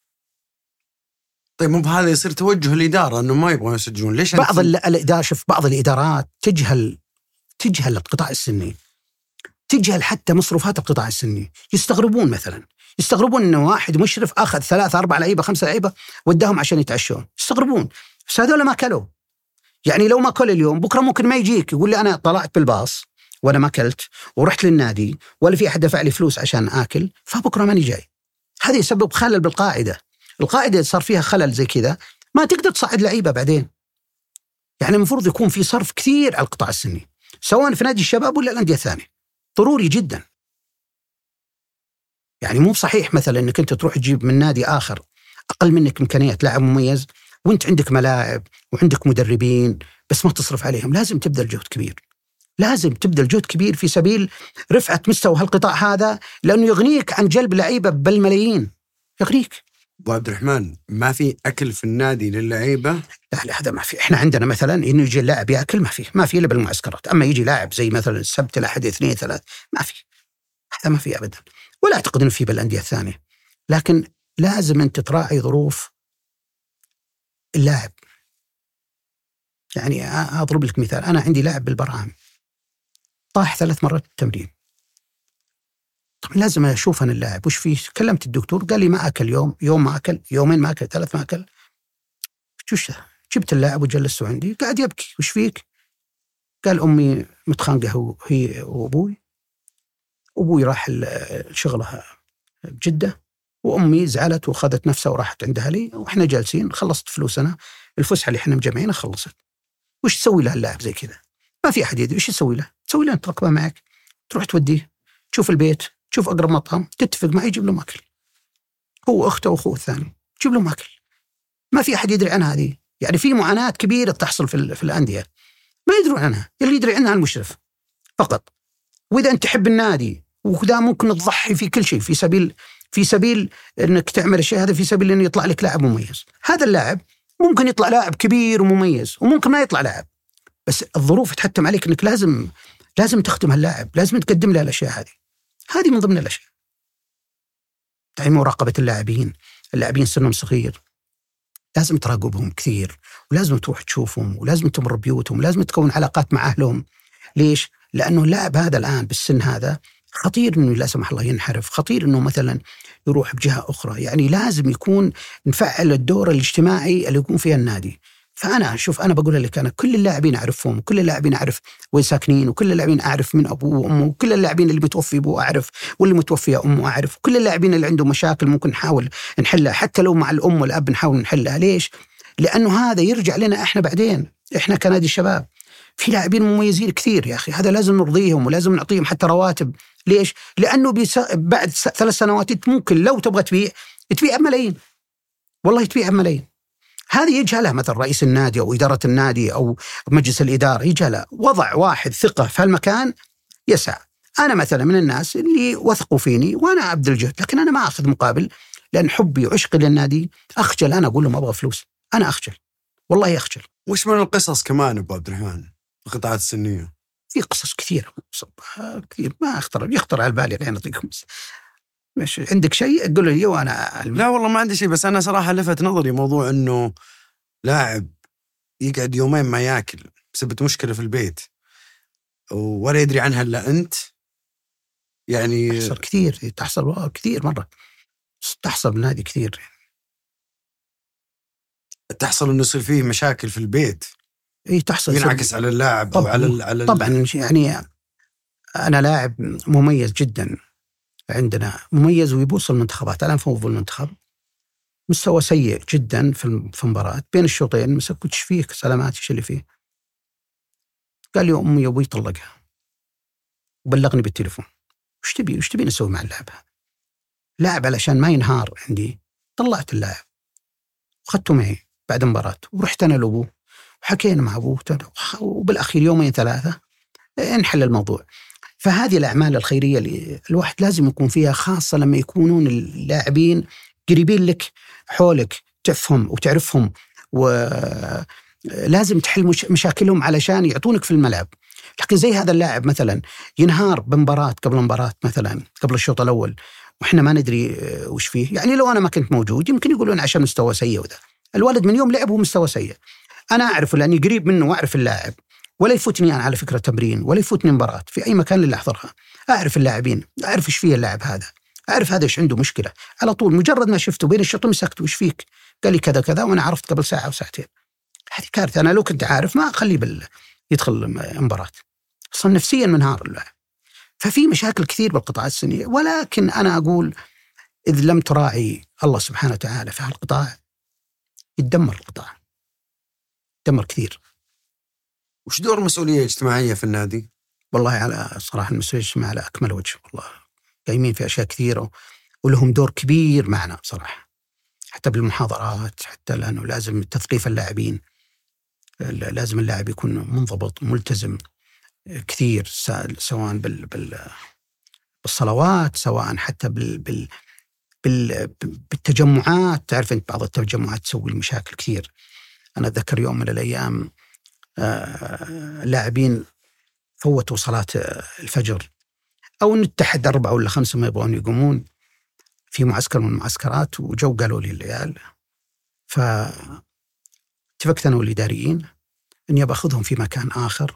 طيب مو بهذا يصير توجه الإدارة إنه ما يبغون يسجلون؟ ليش بعض الإدارة، شوف بعض الإدارات تجهل تجهل القطاع السني، تجهل حتى مصروفات القطاع السني. يستغربون مثلا يستغربون إنه واحد مشرف أخذ ثلاثة أربع لعيبة خمسة لعيبة وداهم عشان يتعشون، يستغربون. بس هذول ما كلوا. يعني لو ما كل اليوم بكرة ممكن ما يجيك يقول لي أنا طلعت بالباص وأنا ما كلت ورحت للنادي ولا في أحد دفع لي فلوس عشان آكل، فبكرة ماني جاي. هذا يسبب خلل بالقاعدة. القاعدة صار فيها خلل زي كذا، ما تقدر تصعد لعيبة بعدين. يعني المفروض يكون في صرف كثير على القطاع السني، سواء في نادي الشباب ولا الأندية الثانية، ضروري جدا. يعني مو صحيح مثلا أنك أنت تروح تجيب من نادي آخر أقل منك إمكانيات لاعب مميز وأنت عندك ملاعب وعندك مدربين بس ما تصرف عليهم. لازم تبذل جهد كبير، لازم تبذل جهد كبير في سبيل رفعة مستوى هالقطاع هذا، لأنه يغنيك عن جلب لعيبة بالملايين، يغنيك. أبو عبد الرحمن، ما في أكل في النادي للعيبة؟ لا لا، هذا ما في. إحنا عندنا مثلا إنه يجي اللاعب يأكل، ما في ما في إلا بالمعسكرات. أما يجي لاعب زي مثلا السبت الأحد اثنين ثلاث، ما في، هذا ما في أبدا. ولا أعتقد إنه في بالأندية الثانية. لكن لازم أنت تراعي ظروف اللاعب. يعني أضرب لك مثال، أنا عندي لاعب بالبراعم طاح ثلاث مرات التمرين. طب لازم أشوف أنا اللاعب وش فيه. كلمت الدكتور قال لي ما أكل يوم، يوم ما أكل، يومين ما أكل، ثلاث ما أكل. شوش جبت اللاعب وجلسته عندي قاعد يبكي. وش فيك؟ قال أمي متخانقة هي وأبوي، أبوي راح الشغلة بجدة، وأمي زعلت وخذت نفسها وراحت عندها لي، وإحنا جالسين خلصت فلوسنا، الفسحة اللي إحنا مجمعينها خلصت. وش تسوي له اللاعب زي كذا؟ ما في أحد يدري. وش تسوي له؟ تسوي له أنت تركبه معك، تروح توديه، تشوف البيت، تشوف أقرب مطعم، تتفق معه يجيب له ماكل، هو أخته وأخوه الثاني تجيب له ماكل. ما في أحد يدري عن هذه. يعني في معاناة كبيرة تحصل في في الأندية ما يدرون عنها، اللي يدري عنها المشرف فقط. وإذا أنت تحب النادي وكذا ممكن تضحي في كل شيء في سبيل في سبيل أنك تعمل الشيء هذا، في سبيل أن يطلع لك لاعب مميز. هذا اللاعب ممكن يطلع لاعب كبير ومميز، وممكن ما يطلع لاعب، بس الظروف تحتم عليك أنك لازم لازم تخدم هاللاعب، لازم تقدم له الأشياء هذه. هذه من ضمن الأشياء. يعني مراقبة اللاعبين، اللاعبين سنهم صغير لازم تراقبهم كثير، ولازم تروح تشوفهم، ولازم تمر بيوتهم، ولازم تكون علاقات مع أهلهم. ليش؟ لأنه اللاعب هذا الآن بالسن هذا خطير إنه لا سمح الله ينحرف، خطير إنه مثلا يروح بجهة أخرى. يعني لازم يكون نفعل الدور الاجتماعي اللي يكون فيها النادي. فأنا شوف، أنا بقول لك، أنا كل اللاعبين أعرفهم، وكل اللاعبين أعرف وين ساكنين، وكل اللاعبين أعرف من أبوه وأمه، وكل اللاعبين اللي متوفي أبوه أعرف، واللي متوفي أمه أعرف، وكل اللاعبين اللي عندهم مشاكل ممكن نحاول نحلها، حتى لو مع الأم والأب نحاول نحلها. ليش؟ لأنه هذا يرجع لنا إحنا بعدين، إحنا كنادي الشباب. في لاعبين مميزين كثير يا أخي، هذا لازم نرضيهم ولازم نعطيهم حتى رواتب. ليش؟ لأنه بيس... بعد ثلاث سنوات ممكن لو تبغى تبيع تبيع ملايين، والله تبيع ملايين. هذه يجهلها مثلا رئيس النادي أو إدارة النادي أو مجلس الإدارة، يجهلها. وضع واحد ثقة في هالمكان يسعى. أنا مثلا من الناس اللي وثقوا فيني وأنا أبذل جهد، لكن أنا ما أخذ مقابل، لأن حبي وعشقي للنادي. أخجل أنا أقول لهم أبغى فلوس، أنا أخجل، والله أخجل. وش من القصص كمان أبو عبد الرحمن القطاعات السنية؟ في قصص كثيرة كثير ما أخطر يخطر على بالي الحين أعطيكم. مش عندك شيء أقول لي وأنا لا والله ما عندي شيء، بس أنا صراحة لفت نظري موضوع إنه لاعب يقعد يومين ما يأكل بسبب مشكلة في البيت ولا يدري عنها إلا أنت. يعني تحصل كثير، تحصل كثير مرة، تحصل بالنادي كثير. تحصل إنه يصير فيه مشاكل في البيت، إيه تحصل، ينعكس على اللاعب أو على على طبعا. يعني أنا لاعب مميز جدا عندنا، مميز ويبوصل المنتخبات. الآن فوق المنتخب مستوى سيء جدا في المباراة بين الشوطين، مسكت ايش فيك سلامات ايش اللي فيه؟ قال لي أمي أبوي طلقها وبلغني بالتليفون. وش تبي وش تبي نسوي مع اللاعب؟ لاعب علشان ما ينهار عندي، طلعت اللاعب وخدته معي بعد المباراة ورحت أنا لأبوه وحكينا مع أبوه، وبالأخير يومين ثلاثة انحل الموضوع. فهذه الأعمال الخيرية اللي الواحد لازم يكون فيها، خاصة لما يكونون اللاعبين قريبين لك حولك، تفهم وتعرفهم، ولازم تحل مش مشاكلهم علشان يعطونك في الملعب. لكن زي هذا اللاعب مثلا ينهار بمباراة قبل مباراة مثلا قبل الشوط الأول وإحنا ما ندري وش فيه. يعني لو أنا ما كنت موجود يمكن يقولون عشان مستوى سيء، وذا الولد من يوم لعبه مستوى سيء. أنا أعرفه لأني قريب منه وأعرف اللاعب، ولا يفوتني أنا على فكرة تمرين، ولا يفوتني مباراة في أي مكان اللي أحضرها. أعرف اللاعبين، أعرف إيش فيه اللاعب هذا، أعرف هذا إيش عنده مشكلة. على طول مجرد ما شفته بين الشوطين مسكته وش فيك، قال لي كذا كذا، وأنا عرفت قبل ساعة أو ساعتين. هذه كارثة. أنا لو كنت عارف ما أخليه بال يدخل مباراة، أصلا نفسيا منهار اللاعب. ففي مشاكل كثير بالقطاع السنية، ولكن أنا أقول إذ لم تراعي الله سبحانه وتعالى في هالقطاع يتدمر القطاع، يتدمر كثير. وش دور المسؤولية الاجتماعية في النادي؟ والله على صراحة المسؤولية الاجتماعية على أكمل وجه، والله قايمين في أشياء كثيرة ولهم دور كبير معنا صراحة، حتى بالمحاضرات، حتى لأنه لازم تثقيف اللاعبين، لازم اللاعب يكون منضبط ملتزم كثير، سواء بال بال بالصلوات، سواء حتى بال بال بال بالتجمعات. تعرف أنت بعض التجمعات تسوي المشاكل كثير. أنا أتذكر يوم من الأيام اللاعبين فوتوا صلاة الفجر أو نتحد أربعة ولا خمسة ما يبغون يقومون في معسكر من المعسكرات، وجو قالوا لي العيال، فاتفقت أنا والإداريين أني بأخذهم في مكان آخر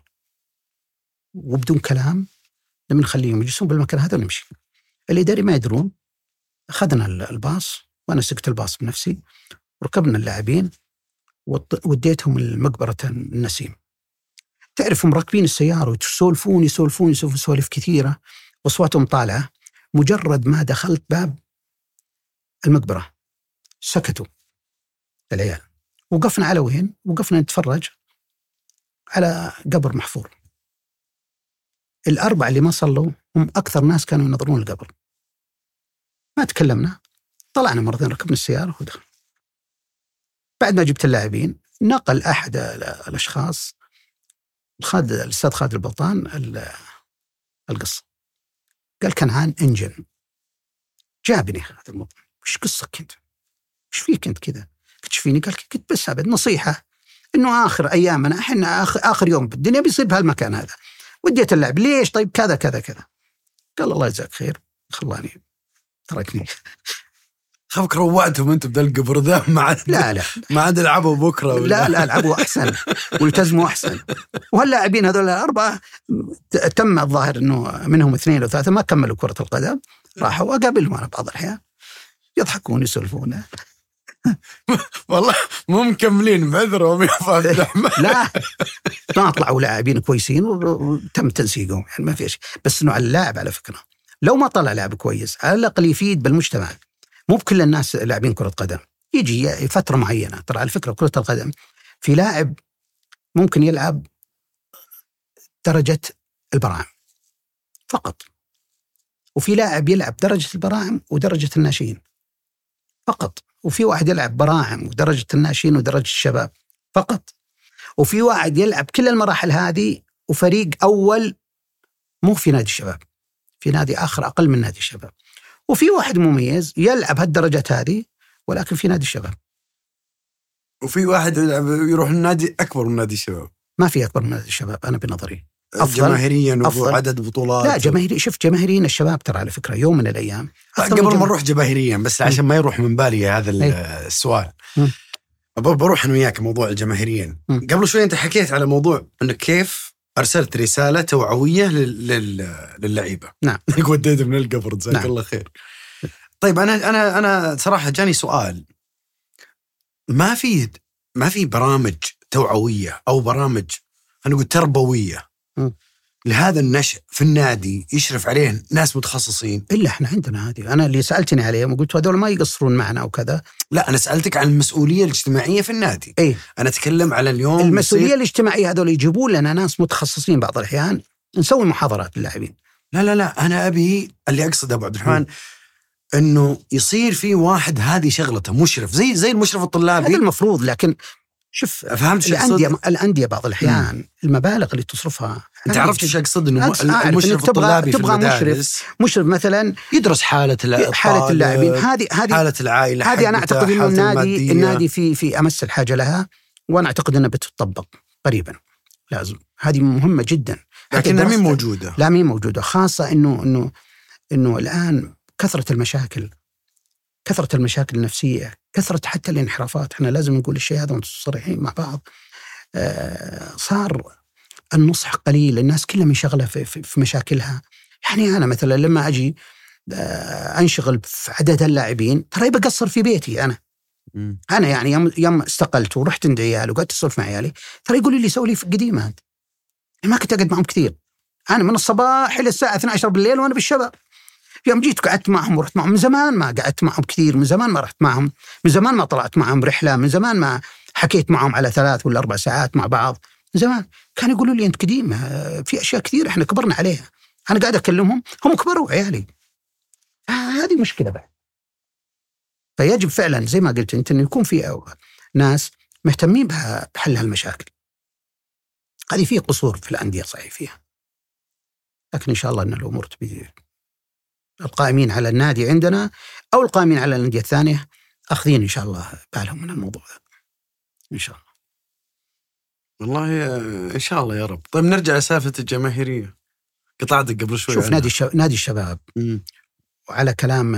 وبدون كلام لما نخليهم يجلسون بالمكان هذا ونمشي. الإداري ما يدرون. أخذنا الباص وأنا سكت الباص بنفسي، وركبنا اللاعبين وديتهم المقبرة النسيم. تعرفوا مركبين السيارة ويسولفون يسولفون يسولفون سوالف كثيرة وأصواتهم طالعة. مجرد ما دخلت باب المقبرة سكتوا العيال، وقفنا على وين؟ وقفنا نتفرج على قبر محفور. الأربعة اللي ما صلوا هم أكثر ناس كانوا ينظرون القبر. ما تكلمنا، طلعنا مرتين، ركبنا السيارة ودخل. بعد ما جبت اللاعبين نقل أحد الأشخاص خالد الأستاذ خالد البلطان القصة، قال كنعان إنجن جابني هذا الموضوع. وش قصك أنت؟ وش فيك أنت كذا؟ كنت فيني؟ قال كنت بس أبد نصيحة إنه آخر أيامنا إحنا آخر, آخر يوم بالدنيا بيصير بهالمكان هذا. وديت اللعب ليش؟ طيب كذا كذا كذا. قال الله يجزاك خير، خلاني تركني خافك روعتهم انتم بدل القبر ذا ما عاد لا لا ما عاد العبوا بكره ولا لا لا العبوا احسن والتزموا احسن. وهاللاعبين هذول الاربعه تم الظاهر انه منهم اثنين او ثلاثه ما كملوا كره القدم، راحوا واقابلهم انا بعض الاحيان يضحكون يسولفون. والله مو مكملين بعذرهم يا فهد. لا ما طلعوا لاعبين كويسين وتم تنسيقهم، يعني ما في شيء. بس انه على اللاعب على فكره لو ما طلع لاعب كويس على الاقل يفيد بالمجتمع. مو بكل الناس لاعبين كره قدم، يجي فتره معينه. ترى على فكره كره القدم في لاعب ممكن يلعب درجه البراعم فقط، وفي لاعب يلعب درجه البراعم ودرجه الناشئين فقط، وفي واحد يلعب براعم ودرجة الناشئين ودرجة الشباب فقط، وفي واحد يلعب كل المراحل هذه وفريق أول مو في نادي الشباب، في نادي آخر أقل من نادي الشباب، وفي واحد مميز يلعب هالدرجات هذه ولكن في نادي الشباب، وفي واحد يلعب يروح النادي أكبر من نادي الشباب. ما في أكبر من نادي الشباب أنا بنظري. أفضل جماهيريا وعدد بطولات. لا جماهيري، شفت جماهيرين الشباب ترى على فكرة يوم من الأيام قبل ما نروح جماهيريا بس عشان ما يروح من بالي هذا السؤال بروح أنا وياك موضوع الجماهيريين. قبل شوي أنت حكيت على موضوع أنه كيف أرسلت رسالة توعوية للعيبة. نعم. وديت من القبر جزاك نعم. الله خير. طيب أنا أنا أنا صراحة جاني سؤال، ما في ما في برامج توعوية أو برامج أنا قلت تربوية م. لهذا النشء في النادي يشرف عليه ناس متخصصين؟ إلا إحنا عندنا هذه. أنا اللي سألتني عليهم وقلت هذول ما يقصرون معنا وكذا. لا أنا سألتك عن المسؤولية الاجتماعية في النادي. إيه؟ أنا أتكلم على اليوم المسؤولية يصير... الاجتماعية هذول يجيبون لنا ناس متخصصين بعض الأحيان نسوي محاضرات للاعبين. لا لا لا أنا أبي اللي أقصد أبو عبد الرحمن م. إنه يصير في واحد هذه شغلته مشرف زي زي المشرف الطلابي. هذا المفروض، لكن شوف فهمت الأندية الأندية بعض الأحيان مم. المبالغ اللي تصرفها. أنت عرفت ايش أقصد؟ إنه المشرف الطلابي تبغى مشرف مشرف مثلا يدرس حالة حالة اللاعبين هذه هذه حالة العائلة هذه أنا أعتقد إنه النادي النادي في في أمس الحاجة لها، وأنا أعتقد إنها بتطبق قريبا. لازم هذه مهمة جدا، لكنها مين موجودة؟ لا مين موجودة، خاصة إنه إنه إنه الآن كثرة المشاكل، كثرة المشاكل النفسية، كثرة حتى الانحرافات. احنا لازم نقول الشيء هذا ونصرحين مع بعض. آه صار النصح قليل، الناس كلها منشغلة في, في, في مشاكلها. يعني أنا مثلا لما أجي آه أنشغل في عدد اللاعبين ترى بقصر في بيتي أنا. م. أنا يعني يوم, يوم استقلت ورحت عند عيالي وقعدت أسولف مع عيالي ترى يقولوا لي سوي لي في قديمة، ما كنت أقعد معهم كثير. أنا من الصباح إلى الساعة اثنتي عشرة بالليل وأنا بالشباب. يوم جيت قعدت معهم ورحت معهم، من زمان ما قعدت معهم كثير، من زمان ما رحت معهم، من زمان ما طلعت معهم رحلة، من زمان ما حكيت معهم على ثلاث ولا أربع ساعات مع بعض. من زمان كانوا يقولوا لي أنت قديم، في أشياء كثير إحنا كبرنا عليها. أنا قاعد أكلمهم هم كبروا عيالي. هذه مشكلة بعد. فيجب فعلا زي ما قلت أنت أن يكون في ناس مهتمين بحل هالمشاكل هذه. في قصور في الأندية صحيح فيها، لكن إن شاء الله أن الأمور تبي. القائمين على النادي عندنا أو القائمين على الأندية الثانية أخذين إن شاء الله بالهم من الموضوع إن شاء الله. والله إن شاء الله يا رب. طيب نرجع لسالفة الجماهيرية، قطعتك قبل شوي. شوف نادي الشباب، نادي الشباب م. وعلى كلام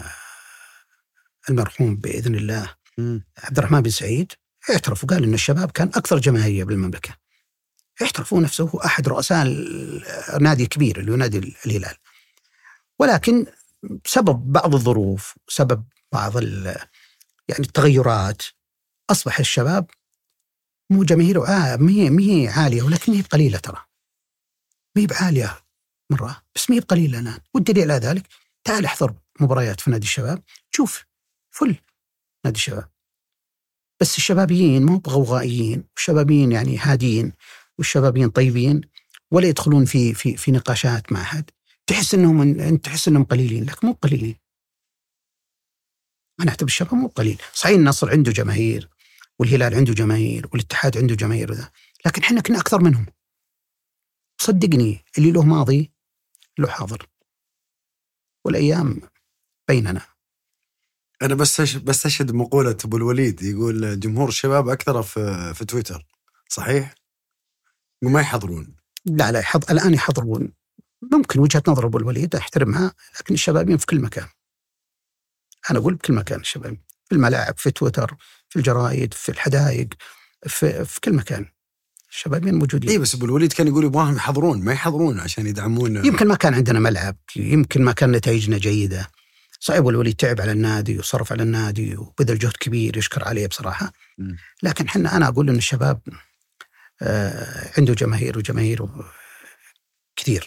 المرحوم بإذن الله م. عبد الرحمن بن سعيد اعترف وقال إن الشباب كان أكثر جماهيرية بالمملكة. اعترفوا نفسه هو أحد رؤساء نادي كبير اللي هو نادي الهلال، ولكن بسبب بعض الظروف، سبب بعض يعني التغيرات، أصبح الشباب مو جماهيره آه مي مي عالية، ولكن هي قليلة ترى، مي بعالية مرة بس مي بقليلة الآن. والدليل على ذلك تعال احضر مباريات في نادي الشباب تشوف فل نادي الشباب، بس الشبابيين مو بغوغائيين، والشبابيين يعني هادين، والشبابيين طيبين، ولا يدخلون في في في نقاشات مع أحد. تحس انهم انت تحس انهم قليلين، لكن مو قليلين. انا اعتبر الشباب مو قليل. صحيح النصر عنده جماهير والهلال عنده جماهير والاتحاد عنده جماهير وذا، لكن احنا كنا اكثر منهم. صدقني اللي له ماضي له حاضر، والايام بيننا. انا بس بس اشهد مقولة ابو الوليد يقول جمهور الشباب اكثر في في تويتر، صحيح؟ وما يحضرون. لا لا يحضر الان، يحضرون. ممكن وجهة نظر أبو الوليد أحترمها، لكن الشبابين في كل مكان أنا أقول بكل مكان الشباب، في الملاعب، في تويتر، في الجرائد، في الحدائق، في, في كل مكان الشبابين موجودين. إيه بس أبو الوليد كان يقول يبغاهم يحضرون، ما يحضرون عشان يدعمون. يمكن ما كان عندنا ملعب، يمكن ما كان نتائجنا جيدة. صحيح أبو الوليد تعب على النادي وصرف على النادي وبذل جهد كبير يشكر عليه بصراحة. م. لكن حنا أنا أقول إن الشباب آه عنده جماهير وجماهير كثير.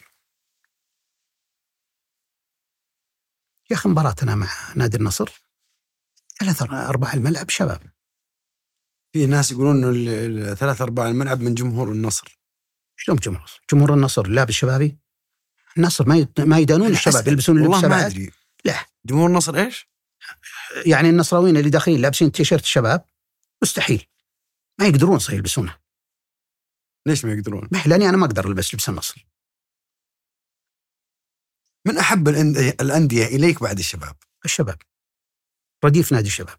يا أخي مباراتنا مع نادي النصر ثلاثة أرباع الملعب شباب. في ناس يقولون إنه الثلاث أرباع الملعب من جمهور النصر. شلون جمهور؟ جمهور النصر لابس شبابي؟ النصر ما ما يدانون الشباب يلبسون اللبس والله ما أدري. لا جمهور النصر إيش؟ يعني النصراويين اللي داخلين لابسين تيشيرت الشباب مستحيل ما يقدرون صحيح يلبسونه. ليش ما يقدرون؟ ما لاني انا ما اقدر البس لبس النصر. من احب الانديه اليك بعد الشباب؟ الشباب رديف نادي الشباب.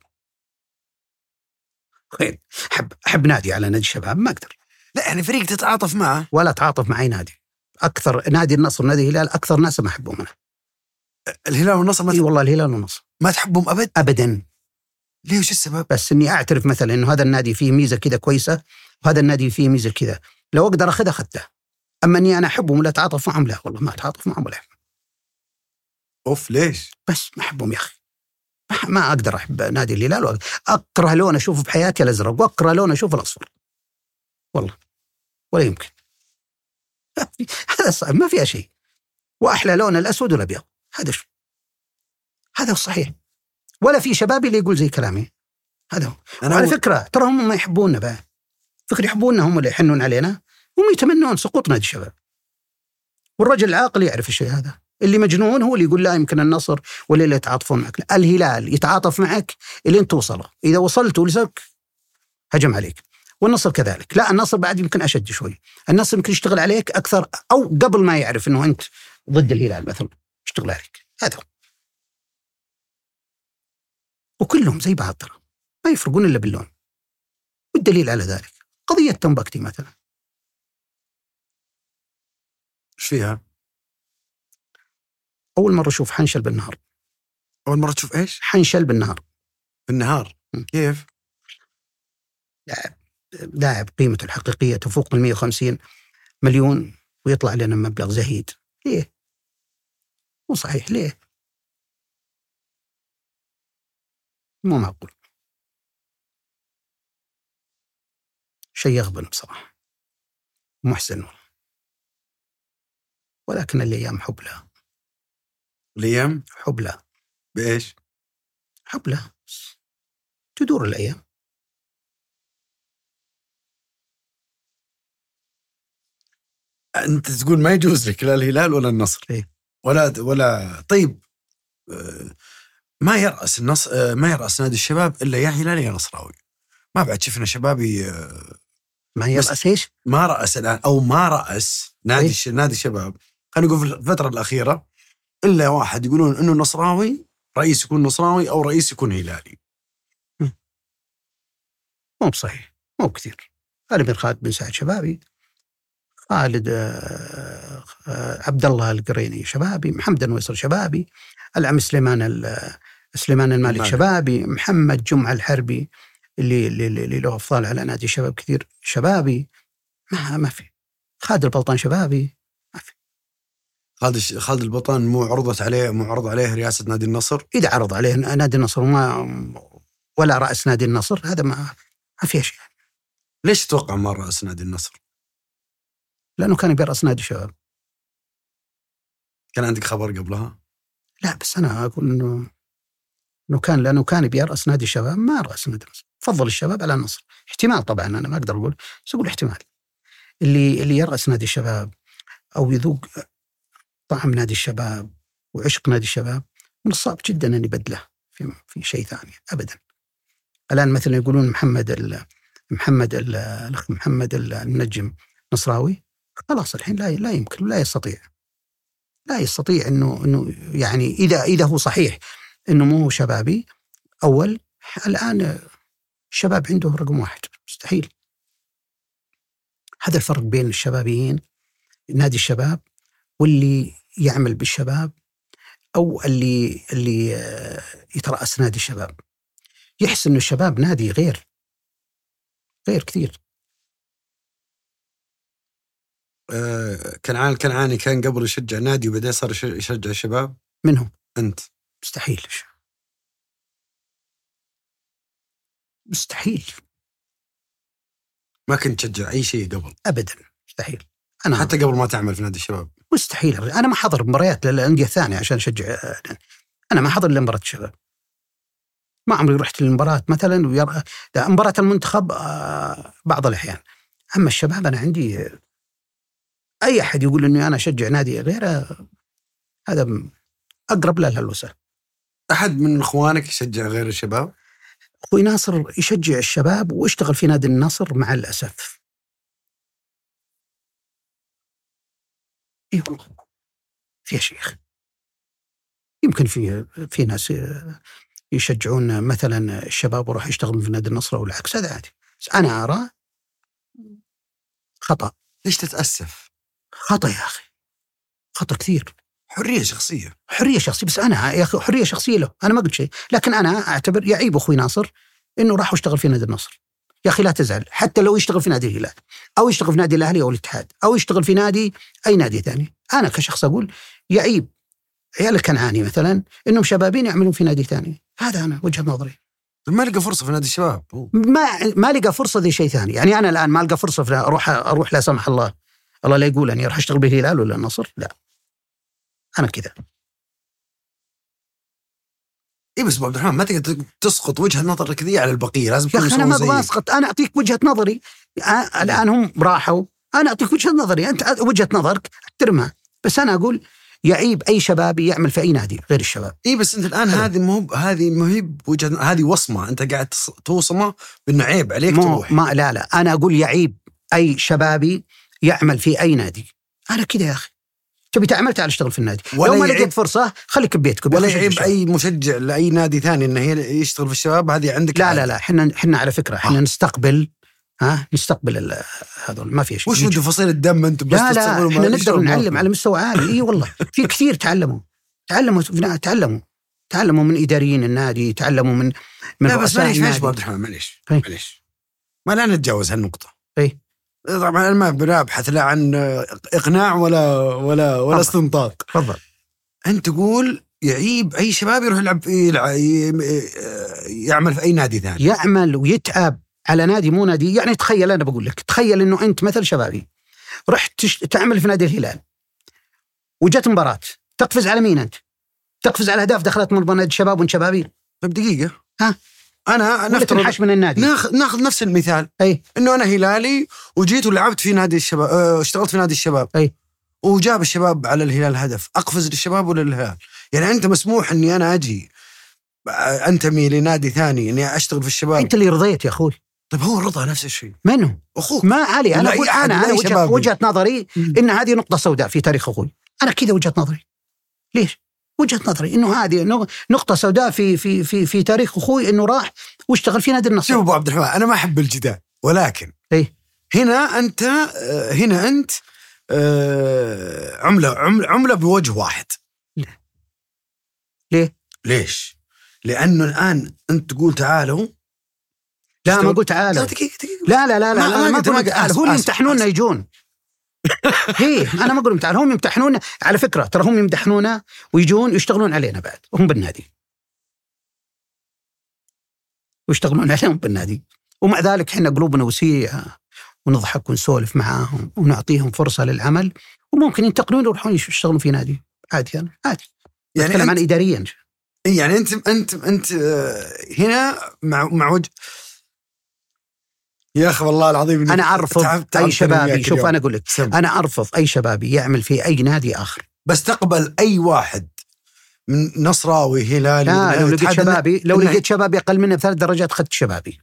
خير احب احب نادي على نادي الشباب ما اقدر. لا يعني فريق تتعاطف معه ولا تعاطف مع اي نادي. اكثر نادي النصر نادي الهلال اكثر ناس ما احبهم انا. الهلال والنصر ما اي والله الهلال والنصر ما تحبهم ابد ابدا. ليه وش السبب؟ بس اني اعترف مثلا انه هذا النادي فيه ميزه كذا كويسه وهذا النادي فيه ميزه كذا، لو اقدر اخذها اخذتها. اما اني انا احبهم ولا اتعاطف معهم لا والله ما اتعاطف معهم ولا أحب. اوف ليش؟ بس ما احبهم يا اخي. ما اقدر احب نادي الهلال. اكره لون اشوفه بحياتي الازرق واكره لون اشوفه الاصفر والله ولا يمكن. هذا صعب ما فيها شيء. واحلى لون الاسود والابيض هذا شو هذا الصحيح. ولا في شبابي اللي يقول زي كلامي هذا هو. على فكره ترى هم ما يحبوننا بقى. فكر يحبوننا هم اللي يحنون علينا هم يتمنون سقوط نادي الشباب. والرجل العاقل يعرف الشيء هذا. اللي مجنون هو اللي يقول لا يمكن النصر ولا اللي يتعاطفون معك. الهلال يتعاطف معك اللي انت توصله. اذا وصلت ولسك هجم عليك. والنصر كذلك. لا النصر بعد يمكن اشد شوي. النصر يمكن يشتغل عليك اكثر او قبل ما يعرف انه انت ضد الهلال مثلا يشتغل عليك. هذا وكلهم زي بعض ترى ما يفرقون الا باللون. والدليل على ذلك قضيه تنبكتي مثلا. ايش فيها؟ اول مره اشوف حنشل بالنهار. اول مره تشوف ايش؟ حنشل بالنهار. بالنهار م. كيف؟ لاعب لاعب قيمته الحقيقيه تفوق ال مئة وخمسين مليون ويطلع لنا مبلغ زهيد. ليه؟ مو صحيح. ليه؟ مو معقول. شيء يغبن بصراحه. محزن. ولكن الايام حبلى. الايام حبلى. بايش؟ حبلى تدور الايام. انت تقول ما يجوز لك لا الهلال ولا النصر. إيه؟ ولا ولا طيب ما يرأس النصر ما يرأس نادي الشباب الا يا هلالي يا نصراوي. ما بعد شفنا شبابي ما يرأس ايش؟ ما رأس الان او ما رأس نادي إيه؟ نادي الشباب. خلينا نقول في الفتره الاخيره الا واحد يقولون انه نصراوي رئيس يكون نصراوي او رئيس يكون هلالي. مو بصحيح. مو كثير. خالد بن خالد بن سعد شبابي. خالد آه آه عبد الله القريني شبابي. محمد النويصر شبابي. العم سليمان سليمان المالك مالك. شبابي. محمد جمعة الحربي اللي اللي, اللي له افضال على نادي شباب كثير شبابي. ما ما في. خالد البلطان شبابي ما في. خالد خالد البلطان مو عرضت عليه مو عرض عليه رئاسة نادي النصر. إذا عرض عليه نادي النصر وما ولا رأس نادي النصر هذا ما ما فيه شيء. ليش تتوقع ما رأس نادي النصر؟ لأنه كان بيرأس نادي الشباب. كان عندك خبر قبلها؟ لا بس أنا أقول إنه إنه كان لأنه كان بيرأس نادي الشباب ما رأس نادي النصر. فضل الشباب على النصر. احتمال طبعا أنا ما أقدر أقول بس أقول احتمال. اللي اللي يرأس نادي الشباب أو يذوق طعم نادي الشباب وعشق نادي الشباب من الصعب جدا أن يبدله في في شيء ثاني أبدا. الآن مثلا يقولون محمد ال محمد الأخ محمد النجم نصراوي خلاص الحين لا لا يمكن لا يستطيع لا يستطيع إنه إنه يعني إذا إذا هو صحيح إنه مو شبابي أول الآن الشباب عنده رقم واحد مستحيل. هذا الفرق بين الشبابيين نادي الشباب واللي يعمل بالشباب أو اللي اللي يترأس نادي الشباب يحس إنه الشباب نادي غير غير كثير. آه كنعان الكنعاني كان قبل يشجع نادي وبعدين صار يشجع الشباب. منهم أنت؟ مستحيل مستحيل ما كنت تشجع أي شيء قبل؟ أبدا مستحيل. أنا حتى قبل ما تعمل في نادي الشباب؟ مستحيل. أنا ما حضر مباريات للأندية الثانية عشان أشجع. أنا ما حضر لمباراة الشباب، ما عمري رحت للمباراة مثلا ويرى مباراة المنتخب بعض الأحيان. أما الشباب أنا عندي أي أحد يقول إنه أنا أشجع نادي غيره هذا أقرب له الهلوسة. أحد من إخوانك يشجع غير الشباب؟ أخوي ناصر يشجع الشباب واشتغل في نادي النصر مع الأسف. إيه والله في شيخ يمكن في في ناس يشجعون مثلا الشباب وراح يشتغلون في نادي النصر والعكس، هذا عادي. أنا أرى خطأ. ليش تتأسف؟ خطأ يا أخي، خطأ كثير. حرية شخصية، حرية شخصية، بس أنا يا أخي حرية شخصية له، أنا ما قلت شيء، لكن أنا أعتبر يعيب أخوي ناصر إنه راح يشتغل في نادي النصر. يا أخي لا تزعل، حتى لو يشتغل في نادي الهلال أو يشتغل في نادي الأهلي أو الاتحاد أو يشتغل في نادي أي نادي ثاني، أنا كشخص أقول يعيب عيال الكنعاني مثلا إنهم شبابين يعملون في نادي ثاني. هذا أنا وجهة نظري. ما لقى فرصة في نادي الشباب، ما ما لقى فرصة ذي شيء ثاني. يعني أنا الآن ما لقى فرصة في أروح أروح لا سمح الله الله لا يقول أني راح أشتغل بالهلال ولا النصر، لا أنا كذا. إيه بس عبد الرحمن ما تقدر تسقط وجهة نظرك ذي على البقية، لازم يا أخي أنا ما أبغى أسقط، أنا أعطيك وجهة نظري. الآن هم راحوا، أنا أعطيك وجهة نظري، أنت وجهة نظرك احترمها، بس أنا أقول يعيب أي شبابي يعمل في أي نادي غير الشباب. إيه بس أنت الآن هذه مو هذه مهب وجهة، هذه وصمة أنت قاعد توصمه بإنه عيب عليك تروح. ما لا لا أنا أقول يعيب أي شبابي يعمل في أي نادي. أنا كده يا أخي، تبي تعمل تعال اشتغل في النادي، لو ما لقيت فرصة خليك ببيتك. ولا يعيب أي مشجع لأي نادي ثاني إنه يشتغل في الشباب، هذه عندك. لا لا لا إحنا إحنا على فكرة إحنا نستقبل ها نستقبل هذول، ما في شيء. وش ودي فصيل الدم أنت بس لا لا إحنا نقدر نعلم على مستوى عالي. إيه والله في كثير تعلموا تعلموا تعلموا تعلموا من إداريين النادي، تعلموا من من لا بس معليش معليش عبد الرحمن معليش معليش ما لا نتجاوز هالنقطة. إيه طبعا أنا ما بنبحث لا عن إقناع ولا ولا ولا استنطاق. تفضل. أنت تقول يعيب أي شباب يروح يلعب يعمل في أي نادي ثاني، يعمل ويتعب على نادي مو نادي. يعني تخيل، أنا بقول لك تخيل إنه أنت مثل شبابي رحت تعمل في نادي الهلال وجت مباراة، تقفز على مين أنت؟ تقفز على أهداف دخلت من نادي الشباب وانت شبابي. طيب دقيقة، ها أنا نفترض من النادي ناخذ ناخذ نفس المثال. أي إنه أنا هلالي وجيت ولعبت في نادي الشباب، اه اشتغلت في نادي الشباب. أي وجاب الشباب على الهلال هدف، أقفز للشباب ولا للهلال؟ يعني أنت مسموح إني أنا أجي أنتمي لنادي ثاني إني أشتغل في الشباب؟ أنت اللي رضيت يا أخوي. طيب هو الرضا نفس الشيء. منه أخوك ما علي. أنا أقول أنا, أنا وجهة, وجهة نظري م. إن هذه نقطة سوداء في تاريخ أخوي. أنا كذا وجهة نظري. ليش؟ وجهة نظري إنه هذه نقطة سوداء في في في في تاريخ أخوي، إنه راح واشتغل في نادي النصر. شوف أبو عبد الرحمن، أنا ما أحب الجدال، ولكن إيه؟ هنا أنت هنا أنت عملة عملة عملة بوجه واحد. لا. ليه؟ ليش؟ لأنه الآن أنت تقول تعالوا. لا ما قلت تعالوا. لا دقيقة دقيقة. لا لا لا لا ما, ما قلت تعالوا. هم يمتحنونا يجون. هي أنا ما أقول تعالوا، هم يمتحنونا على فكرة. ترى هم يمتحنونا ويجون يشتغلون علينا بعد هم بالنادي، ويشتغلون عليهم بالنادي، ومع ذلك إحنا قلوبنا وسيعة ونضحك ونسولف معاهم ونعطيهم فرصة للعمل، وممكن ينتقلون ويروحون يشتغلون في نادي عادي. يعني عادي. يعني أتكلم عن إداريا. يعني أنت أنت أنت هنا مع مع وجه يا أخي والله العظيم. أنا أرفض أي شبابي، شوف أنا أقول لك أنا أرفض أي شبابي يعمل في أي نادي آخر. بس تقبل أي واحد من نصراوي هلالي. لا لو لقيت شبابي لو لقيت شبابي أقل منه بثلاث درجات خدت شبابي.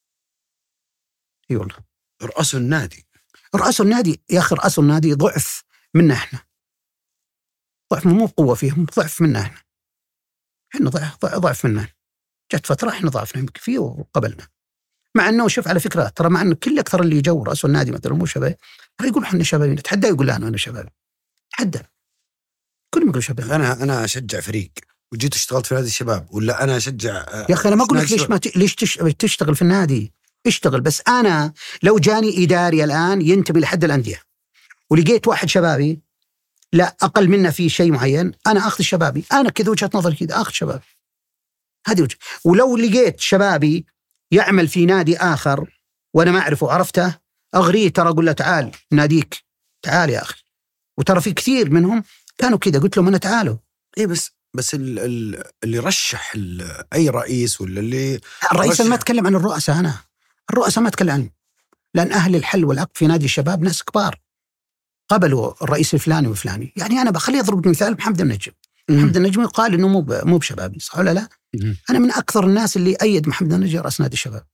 يقول رأسوا النادي رأسوا النادي يا أخي، رأسوا النادي ضعف منا إحنا، ضعف مو قوة فيهم، ضعف منا إحنا. إحنا ضعف ضعف منا. جت فترة إحنا ضعفنا يمكن فيه وقبلنا. مع أنه شوف على فكرة ترى مع أنه كل أكثر اللي جو رأسوا النادي مثلا مو شباب، ترى يقول إحنا شبابين. تحدى يقول لا أنا أنا شباب. تحدى كلهم يقولوا شباب. انا انا اشجع فريق وجيت اشتغلت في نادي الشباب، ولا انا اشجع يا اخي انا ما اقول لك ليش ما ت... ليش تش... تشتغل في النادي، اشتغل. بس انا لو جاني اداري الان ينتمي لحد الانديه ولقيت واحد شبابي لا اقل منا في شيء معين، انا اخذ الشبابي. انا كذا وجهه نظري كذا، اخذ شبابي. هذه وجه. ولو لقيت شبابي يعمل في نادي اخر وانا ما اعرفه وعرفته، اغريه ترى، اقول له تعال ناديك، تعال يا اخي. وترى في كثير منهم كانوا كذا، قلت لهم انا تعالوا. ايه بس بس ال ال اللي رشح اي رئيس ولا اللي الرئيس ما اتكلم عن الرؤساء، انا الرؤساء ما اتكلم عنه، لان اهل الحل والعقد في نادي الشباب ناس كبار قبلوا الرئيس الفلاني والفلاني. يعني انا بخلي اضرب مثال محمد النجم. محمد النجم قال انه مو مو بشبابي، صح ولا لا؟ مم. انا من اكثر الناس اللي ايد محمد النجم راس نادي الشباب.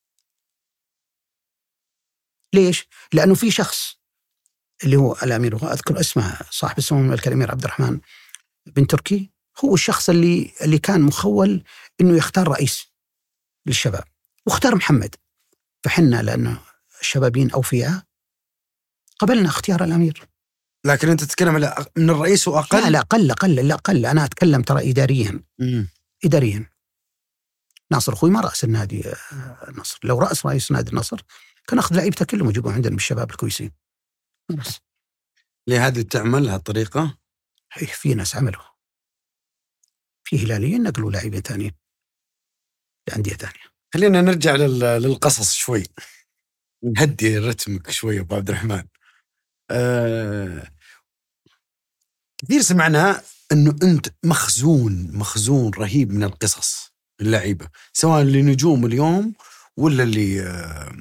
ليش؟ لانه في شخص اللي هو الامير، واذكر اسمه صاحب السمو الملك الامير عبد الرحمن بن تركي، هو الشخص اللي اللي كان مخول انه يختار رئيس للشباب، واختار محمد. فحنا لانه الشبابين اوفياء قبلنا اختيار الامير. لكن انت تتكلم على من الرئيس واقل. لا لا قل قل لا قل انا اتكلم ترى اداريا. مم. اداريا ناصر اخوي ما راس النادي النصر، لو راس رئيس نادي النصر كان اخذ لعيبته كلهم ويجيبوا عندنا من الشباب الكويسين. بس ليه هذه تعمل هالطريقه؟ في ناس عملوا، في هلاليين نقلوا لاعبين ثانيين لأندية ثانية. خلينا نرجع للقصص شوي، نهدي رتمك شوي أبو عبد الرحمن. أه... كثير سمعنا أنه أنت مخزون مخزون رهيب من القصص اللعيبة، سواء لنجوم اليوم ولا اللي أه...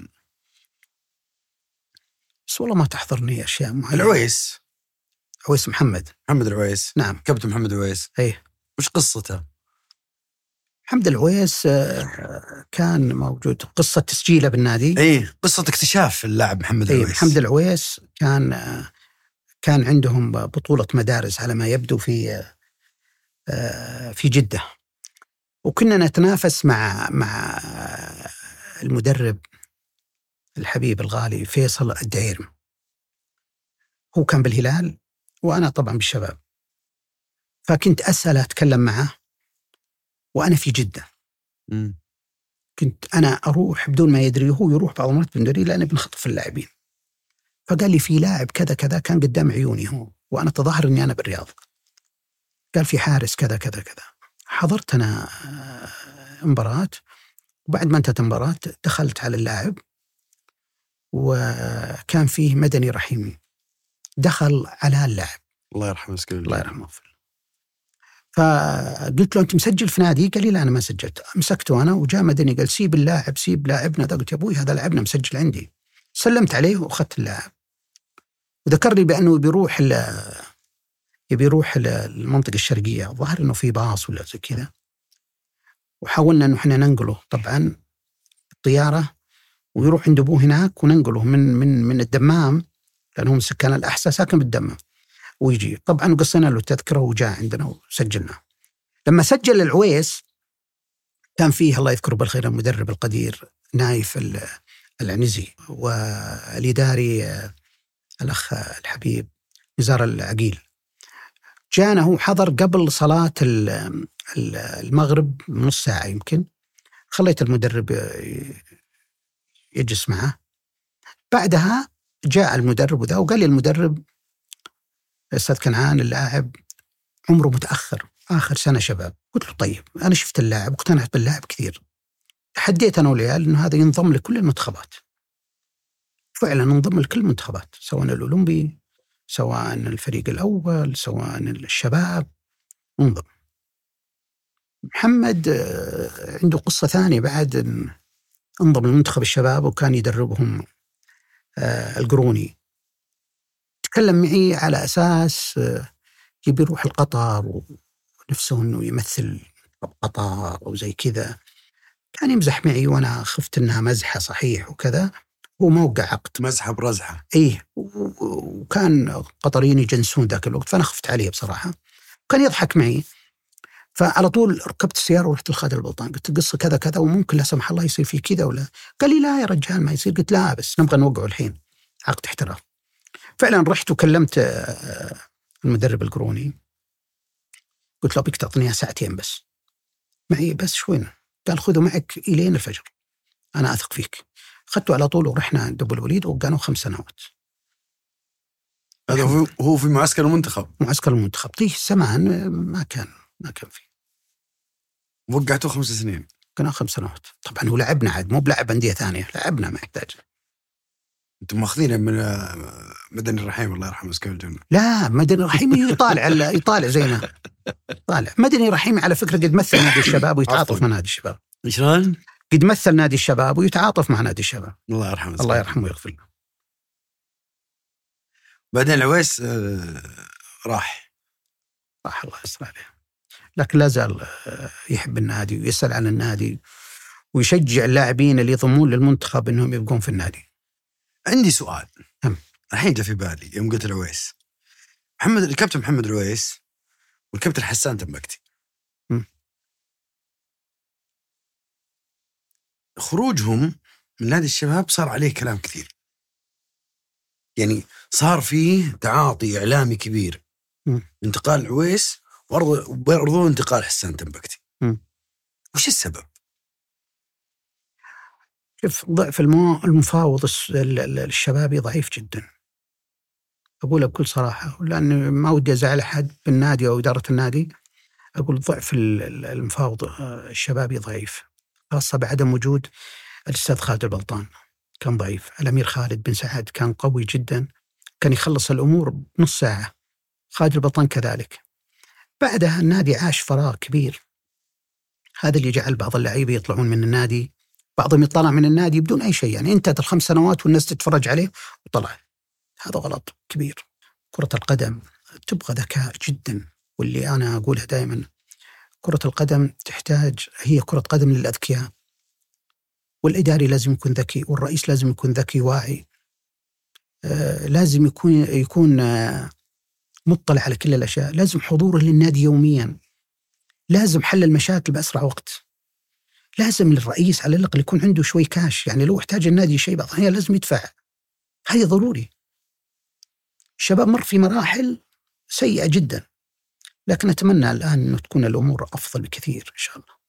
بس والله ما تحضرني أشياء معينة. العويس عويس محمد محمد العويس. نعم، كابتن محمد العويس. ايه. وش قصته؟ محمد العويس كان موجود، قصة تسجيله بالنادي. ايه، قصة اكتشاف اللاعب محمد العويس. ايه، محمد العويس كان كان عندهم بطولة مدارس على ما يبدو في في جدة، وكنا نتنافس مع مع المدرب الحبيب الغالي فيصل الدعيرم. هو كان بالهلال وأنا طبعا بالشباب، فكنت أسأل أتكلم معه وأنا في جدة. م. كنت أنا أروح بدون ما يدري، هو يروح بعض المرات بندري لأنه بنخطف اللاعبين. فقال لي في لاعب كذا كذا كان قدام عيوني هو، وأنا تظاهر أني أنا بالرياض. قال في حارس كذا كذا كذا. حضرت أنا مباراة، وبعد ما انتهت المباراة دخلت على اللاعب، وكان فيه مدني رحيمي دخل على اللاعب، الله يرحمه مسكين، الله يرحمه. فقلت له أنت مسجل في نادي؟ قال لي لا أنا ما سجلت. مسكته أنا وجاء مدني قال سيب اللاعب سيب لاعبنا ده. قلت يا أبوي هذا لاعبنا مسجل عندي. سلمت عليه وأخذت اللاعب، وذكر لي بأنه بيروح يبي يروح المنطقة الشرقية، ظهر أنه في باص ولا زي كذا، وحاولنا أنه إحنا ننقله طبعا الطيارة ويروح عند أبوه هناك، وننقله من من من الدمام لأنه من سكان الأحساء ساكن بالدمام، ويجي طبعا وقصنا له التذكرة وجاء عندنا وسجلنا. لما سجل العويس كان فيه الله يذكره بالخير المدرب القدير نايف العنزي، والإداري الأخ الحبيب نزار العقيل. جانا هو حضر قبل صلاة المغرب نص ساعة يمكن، خليت المدرب يجلس معه. بعدها جاء المدرب وذا وقال لي المدرب أستاذ كنعان اللاعب عمره متأخر آخر سنة شباب. قلت له طيب أنا شفت اللاعب واقتنعت باللاعب كثير، حديت أنا والعيال إنه هذا ينضم لكل المنتخبات. فعلا انضم لكل المنتخبات، سواء الأولمبي سواء الفريق الأول سواء الشباب انضم. محمد عنده قصة ثانية بعد، انضم لمنتخب الشباب وكان يدربهم القروني. تكلم معي على أساس يبي يروح القطر ونفسه أنه يمثل قطر أو زي كذا. كان يمزح معي وأنا خفت أنها مزحة صحيح وكذا، هو موقع عقد مزحة برزحة. إيه، وكان قطريين يجنسون ذاك الوقت، فأنا خفت عليه بصراحة. كان يضحك معي، فعلى طول ركبت السيارة ورحت لخالد البلطان، قلت القصة كذا كذا وممكن لا سمح الله يصير فيه كذا ولا. قال لي لا يا رجال ما يصير. قلت لا بس نبغى نوقعه الحين عقد احتراف. فعلا رحت وكلمت المدرب القروني قلت له بيك تعطيني ساعتين بس معي بس شوين. قال خذه معك إلين الفجر، أنا أثق فيك. أخذته على طول ورحنا عند أبو الوليد وقعنا خمس سنوات. هذا هو هو في معسكر المنتخب. معسكر المنتخب طيه زمان ما كان ما كان فيه. وقعته خمس سنين. كنا خمس سنوات طبعا. ولعبنا عاد مو بلعب أندية ثانية، لعبنا ما يحتاج. أنتم ماخذين من مدني الرحيم الله يرحمه مسكين الجنة. لا مدني الرحيم يطالع يطالع زينا طالع. مدني الرحيم على فكرة قد مثل نادي الشباب ويتعاطف مع نادي الشباب. شلون؟ قد مثل نادي الشباب ويتعاطف مع نادي الشباب. الله يرحمه. الله يرحمه ويغفر له. بعدين العويس آه راح راح الله يستر عليه، لكن لا زال يحب النادي ويسأل عن النادي ويشجع اللاعبين اللي يضمون للمنتخب انهم يبقون في النادي. عندي سؤال هم. الحين جاء في بالي يوم قلت العويس. محمد الكابتن محمد العويس والكابتن حسان تنبكتي هم. خروجهم من نادي الشباب صار عليه كلام كثير، يعني صار فيه تعاطي إعلامي كبير. م. انتقال العويس وبرضو انتقال حسان تنبكتي. م. وش السبب؟ شوف ضعف المو... المفاوض الشبابي ضعيف جدا، أقولها بكل صراحة، لأن ما ودي أزعل أحد بالنادي أو إدارة النادي. أقول ضعف المفاوض الشبابي ضعيف، خاصة بعدم وجود الأستاذ خالد البلطان كان ضعيف. الأمير خالد بن سعد كان قوي جدا، كان يخلص الأمور بنص ساعة. خالد البلطان كذلك. بعدها النادي عاش فراغ كبير، هذا اللي جعل بعض اللاعبين يطلعون من النادي، بعضهم يطلع من النادي بدون أي شيء، يعني انتهت الخمس سنوات والناس تتفرج عليه وطلع. هذا غلط كبير. كرة القدم تبغى ذكاء جدا، واللي أنا أقولها دائما كرة القدم تحتاج، هي كرة قدم للأذكياء، والإداري لازم يكون ذكي، والرئيس لازم يكون ذكي واعي، آه لازم يكون يكون آه مطلع على كل الأشياء، لازم حضوره للنادي يوميا، لازم حل المشاكل بأسرع وقت، لازم للرئيس على الأقل يكون عنده شوي كاش، يعني لو احتاج النادي شيء بعض الأحيان لازم يدفع، هذه ضروري. الشباب مر في مراحل سيئة جدا، لكن أتمنى الآن أن تكون الأمور أفضل بكثير إن شاء الله.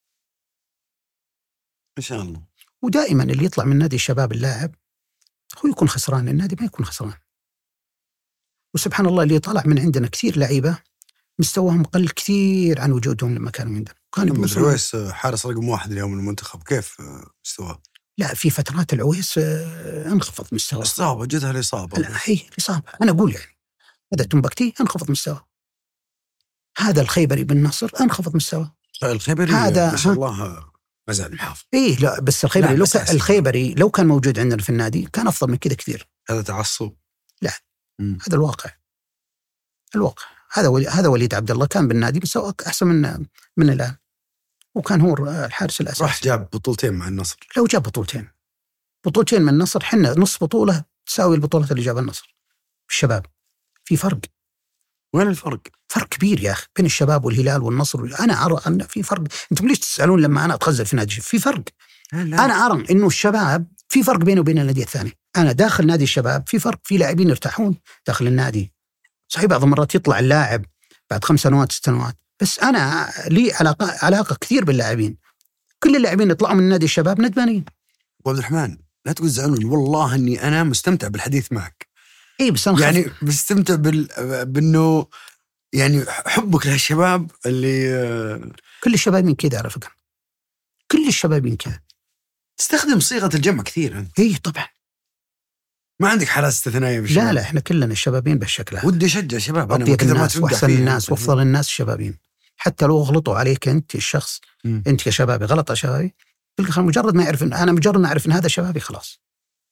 إن شاء الله. ودائما اللي يطلع من نادي الشباب اللاعب هو يكون خسران، النادي ما يكون خسران. وسبحان الله اللي طلع من عندنا كثير لعيبة مستواهم قل كثير عن وجودهم لما كانوا عندنا. كان العويس حارس رقم واحد اليوم المنتخب، كيف مستواه؟ لا في فترات العويس انخفض مستواه. إصابة جتها الإصابة. لا هي الإصابة، أنا أقول يعني هذا تنبكتي انخفض مستواه، هذا الخيبري بن نصر انخفض مستواه. الخيبري هذا ما شاء الله ما زال محافظ. إيه لا بس الخيبري لو كان الخيبري لو كان موجود عندنا في النادي كان أفضل من كذا كثير. هذا تعصب؟ لا م. هذا الواقع، الواقع هذا ولي هذا وليد عبد الله كان بالنادي بس أحسن من من الآن، وكان هو الحارس الأساسي. راح جاب بطولتين مع النصر. لو جاب بطولتين بطولتين من النصر، حنا نص بطولة تساوي البطولات اللي جابها النصر. الشباب في فرق. وين الفرق؟ فرق كبير يا أخي بين الشباب والهلال والنصر. أنا أرى أن في فرق. أنتم ليش تسألون لما أنا أتغزل في نادي؟ في فرق. لا. أنا أرى إنه الشباب في فرق بينه وبين النادي الثاني. أنا داخل نادي الشباب في فرق، في لاعبين يرتاحون داخل النادي. صحيح بعض المرات يطلع اللاعب بعد خمس سنوات ست سنوات، بس أنا لي علاقة علاقة كثير باللاعبين. كل اللاعبين يطلعوا من نادي الشباب ندمانين. أبو عبد الرحمن لا تقول زعلون، والله إني أنا مستمتع بالحديث معك. إيه بس أنا يعني مستمتع بال بأنه يعني حبك لهالشباب اللي كل الشبابين كذا على فكرة، كل الشبابين كذا. تستخدم صيغة الجمع كثير أنت. إيه طبعا. ما عندك حالات استثنائية بالشباب؟ لا لا إحنا كلنا الشبابين بالشكل هذا. ودي أشجع شباب أنا أطيب كذا الناس ما وأحسن الناس وأفضل الناس الشبابين، حتى لو غلطوا عليك أنت الشخص م. أنت كشبابي غلط شبابي، مجرد ما يعرف إن أنا مجرد ما أعرف إن هذا شبابي خلاص.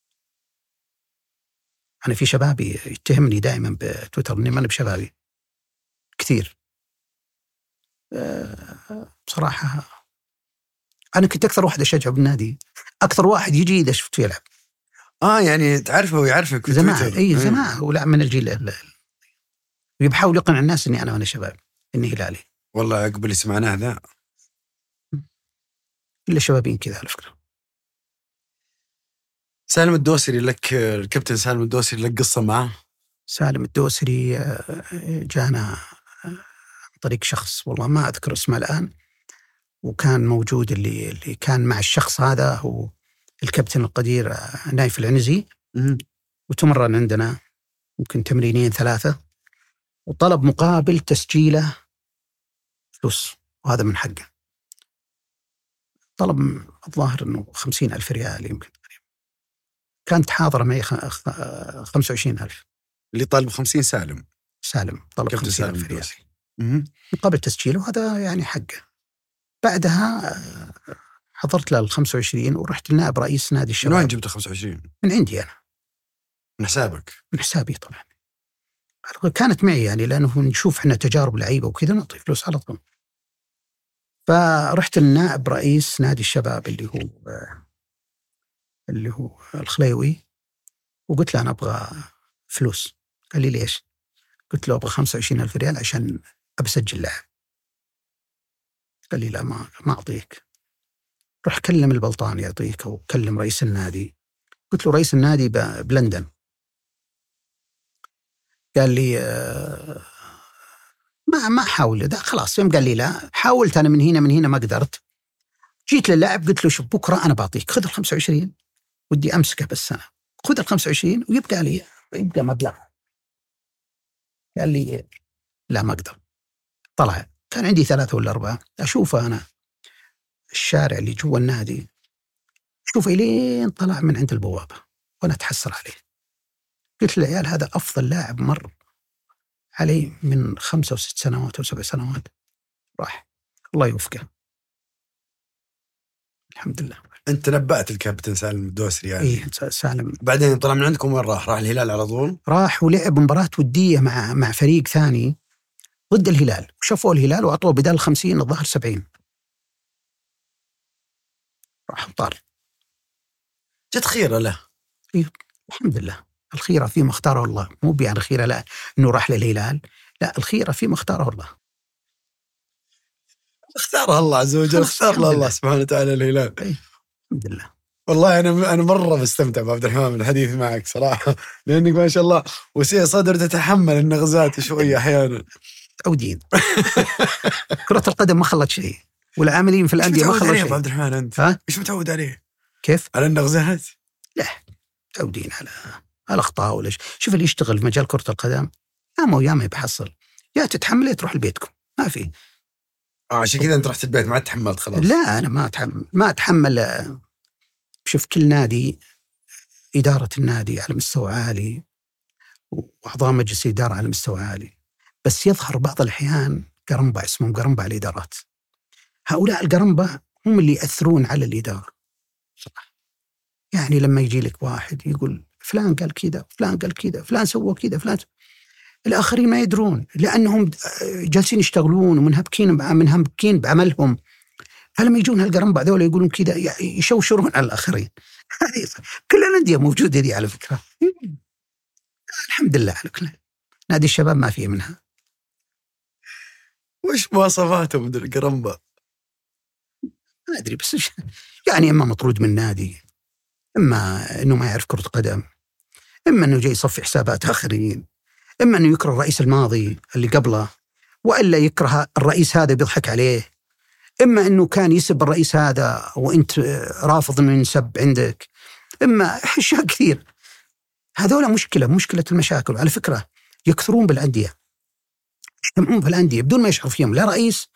أنا في شبابي يتهمني دائما بتويتر إني ما أنا بشبابي كثير. أه بصراحة أنا كنت أكثر واحد أشجع بالنادي، أكثر واحد يجي إذا شفته يلعب. آه يعني تعرفه ويعرفك في زمان. تويتر. إيه زمان ولا من الجيل، ويحاول يقنع الناس إني أنا وأنا شباب إني هلالي. والله قبل سمعناه ذا إلا شبابين كذا على فكرة. سالم الدوسري لك الكابتن سالم الدوسري لك قصة معه؟ سالم الدوسري جانا طريق شخص والله ما أذكر اسمه الآن، وكان موجود اللي اللي كان مع الشخص هذا هو الكابتن القدير نايف العنزي، وتمرن عندنا ممكن تمرينين ثلاثة، وطلب مقابل تسجيله فلوس، وهذا من حقه. طلب الظاهر أنه خمسين ألف ريال يمكن. كانت حاضرة معي خمسة وعشرين ألف. اللي طالب خمسين سالم سالم طلب خمسين ألف ريال مم. مقابل تسجيله، وهذا يعني حقه. بعدها حضرت له الخمسة وعشرين ورحت لنائب رئيس نادي الشباب. من وين جبت الخمسة وعشرين؟ من عندي أنا. من حسابك؟ من حسابي طبعا. كانت معي يعني، لأنه نشوف إحنا تجارب لعيبة وكذا نعطي فلوس على طول. فرحت لنائب رئيس نادي الشباب اللي هو اللي هو الخليوي، وقلت له أنا أبغى فلوس. قال لي ليش؟ قلت له أبغى خمسة وعشرين ألف ريال عشان أبسجل لاعب. قال لي لا ما ما أعطيك. روح كلم البلطان يعطيك، أو كلم رئيس النادي. قلت له رئيس النادي بلندن. قال لي آه ما ما حاول، ده خلاص. يوم قال لي لا، حاولت أنا من هنا من هنا ما قدرت. جيت للاعب قلت له شوف بكرة أنا بعطيك، خذ الخمسة وعشرين، ودي أمسكه بس أنا، خذ الخمسة وعشرين ويبقى لي يبقى مبلغ. قال لي لا ما أقدر. طلع كان عندي ثلاثة ولا أربعة، أشوفه أنا الشارع اللي جوا النادي، شوفه لين طلع من عند البوابة وأنا أتحسر عليه. قلت للعيال هذا أفضل لاعب مر علي من خمسة وست سنوات أو سبع سنوات، راح الله يوفقه الحمد لله. أنت نبأت الكابتن سالم الدوسري يعني؟ إيه سالم. بعدين طلع من عندكم وين راح؟ راح الهلال على طول؟ راح ولعب مباراة ودية مع مع فريق ثاني ضد الهلال، وشافوا الهلال وأعطوه بدال الخمسين الظهر سبعين، راح طار. جت خيرة له. إيه الحمد لله. الخيرة فيما اختاره الله، مو بيعني خيرة لا إنه راح للهلال، لا الخيرة فيما اختاره الله. اختارها الله عز وجل، اختار له الله سبحانه وتعالى الهلال. إيه الحمد لله. والله أنا أنا مرة بستمتع بعبد الرحمن من الحديث معك صراحة، لأنك ما شاء الله وسيع صدر تتحمل النغزات شوية أحيانا. تعودين. كرة القدم ما خلت شيء، والعاملين في الأندية ما خلت شيء. عبد الرحمن أنت ها؟ إيش متعود عليه؟ كيف؟ على النغزات؟ لا تعودين على الأخطاء ولا شيء. شوف اللي يشتغل في مجال كرة القدم ياما وياما يبحصل، يا تتحمل تروح لبيتكم، ما في. آه عشان كذا أنت رحت البيت ما تحملت خلاص. لا أنا ما أتحمل ما أتحمل. شوف كل نادي إدارة النادي على مستوى عالي، وأعضاء مجلس الإدارة على مستوى عالي، بس يظهر بعض الأحيان قرنبة اسمهم قرنبة الإدارات. هؤلاء القرنبة هم اللي يأثرون على الإدارة صراحة. يعني لما يجي لك واحد يقول فلان قال كذا، فلان قال كذا، فلان سوى كذا، فلان سوى. الآخرين ما يدرون لأنهم جالسين يشتغلون ومنهبكين منهبكين بعملهم، فلما يجون هالقرنبة ذولا يقولون كذا يشوشرون على الآخرين. كل الأندية موجودة دي على فكرة. الحمد لله على كل. نادي الشباب ما فيه منها. وش مواصفاتهم ذي القرنبة؟ ما أدري، بس يعني إما مطرود من نادي، إما إنه ما يعرف كرة قدم، إما إنه جاي يصفي حسابات آخرين، إما إنه يكره الرئيس الماضي اللي قبله، وإلا يكره الرئيس هذا بيضحك عليه، إما إنه كان يسب الرئيس هذا وإنت رافض إنه ينسب عندك، إما أشياء كثير. هذولا مشكلة مشكلة المشاكل. على فكرة يكثرون بالأندية، يجتمعون بالأندية بدون ما يشعر فيهم لا رئيس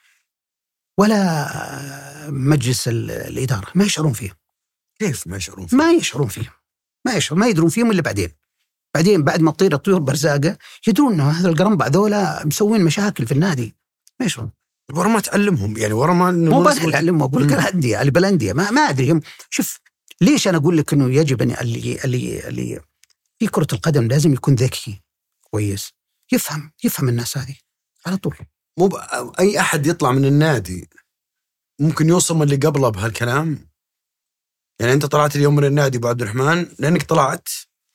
ولا مجلس الإدارة، ما يشعرون فيهم. كيف ما يشعرون فيهم؟ ما يشعرون فيهم، ما يشعرون ما يدرون فيهم إلا بعدين. بعدين بعد ما تطير الطيور برزاقة يدرون إنه هذا القرنبة ذولا مسوين مشاكل في النادي، ما يشعرون. ورا ما تعلمهم يعني، ورا ما مو بس تعلمهم، أقول لك الأندية اللي بالأندية ما ما أدري. شوف ليش أنا أقول لك إنه يجب أن اللي اللي اللي في كرة القدم لازم يكون ذكي كويس، يفهم يفهم الناس هذه على طول. مو أي أحد يطلع من النادي ممكن يوصل من اللي قبله بهالكلام. يعني أنت طلعت اليوم من النادي أبو عبد الرحمن لأنك طلعت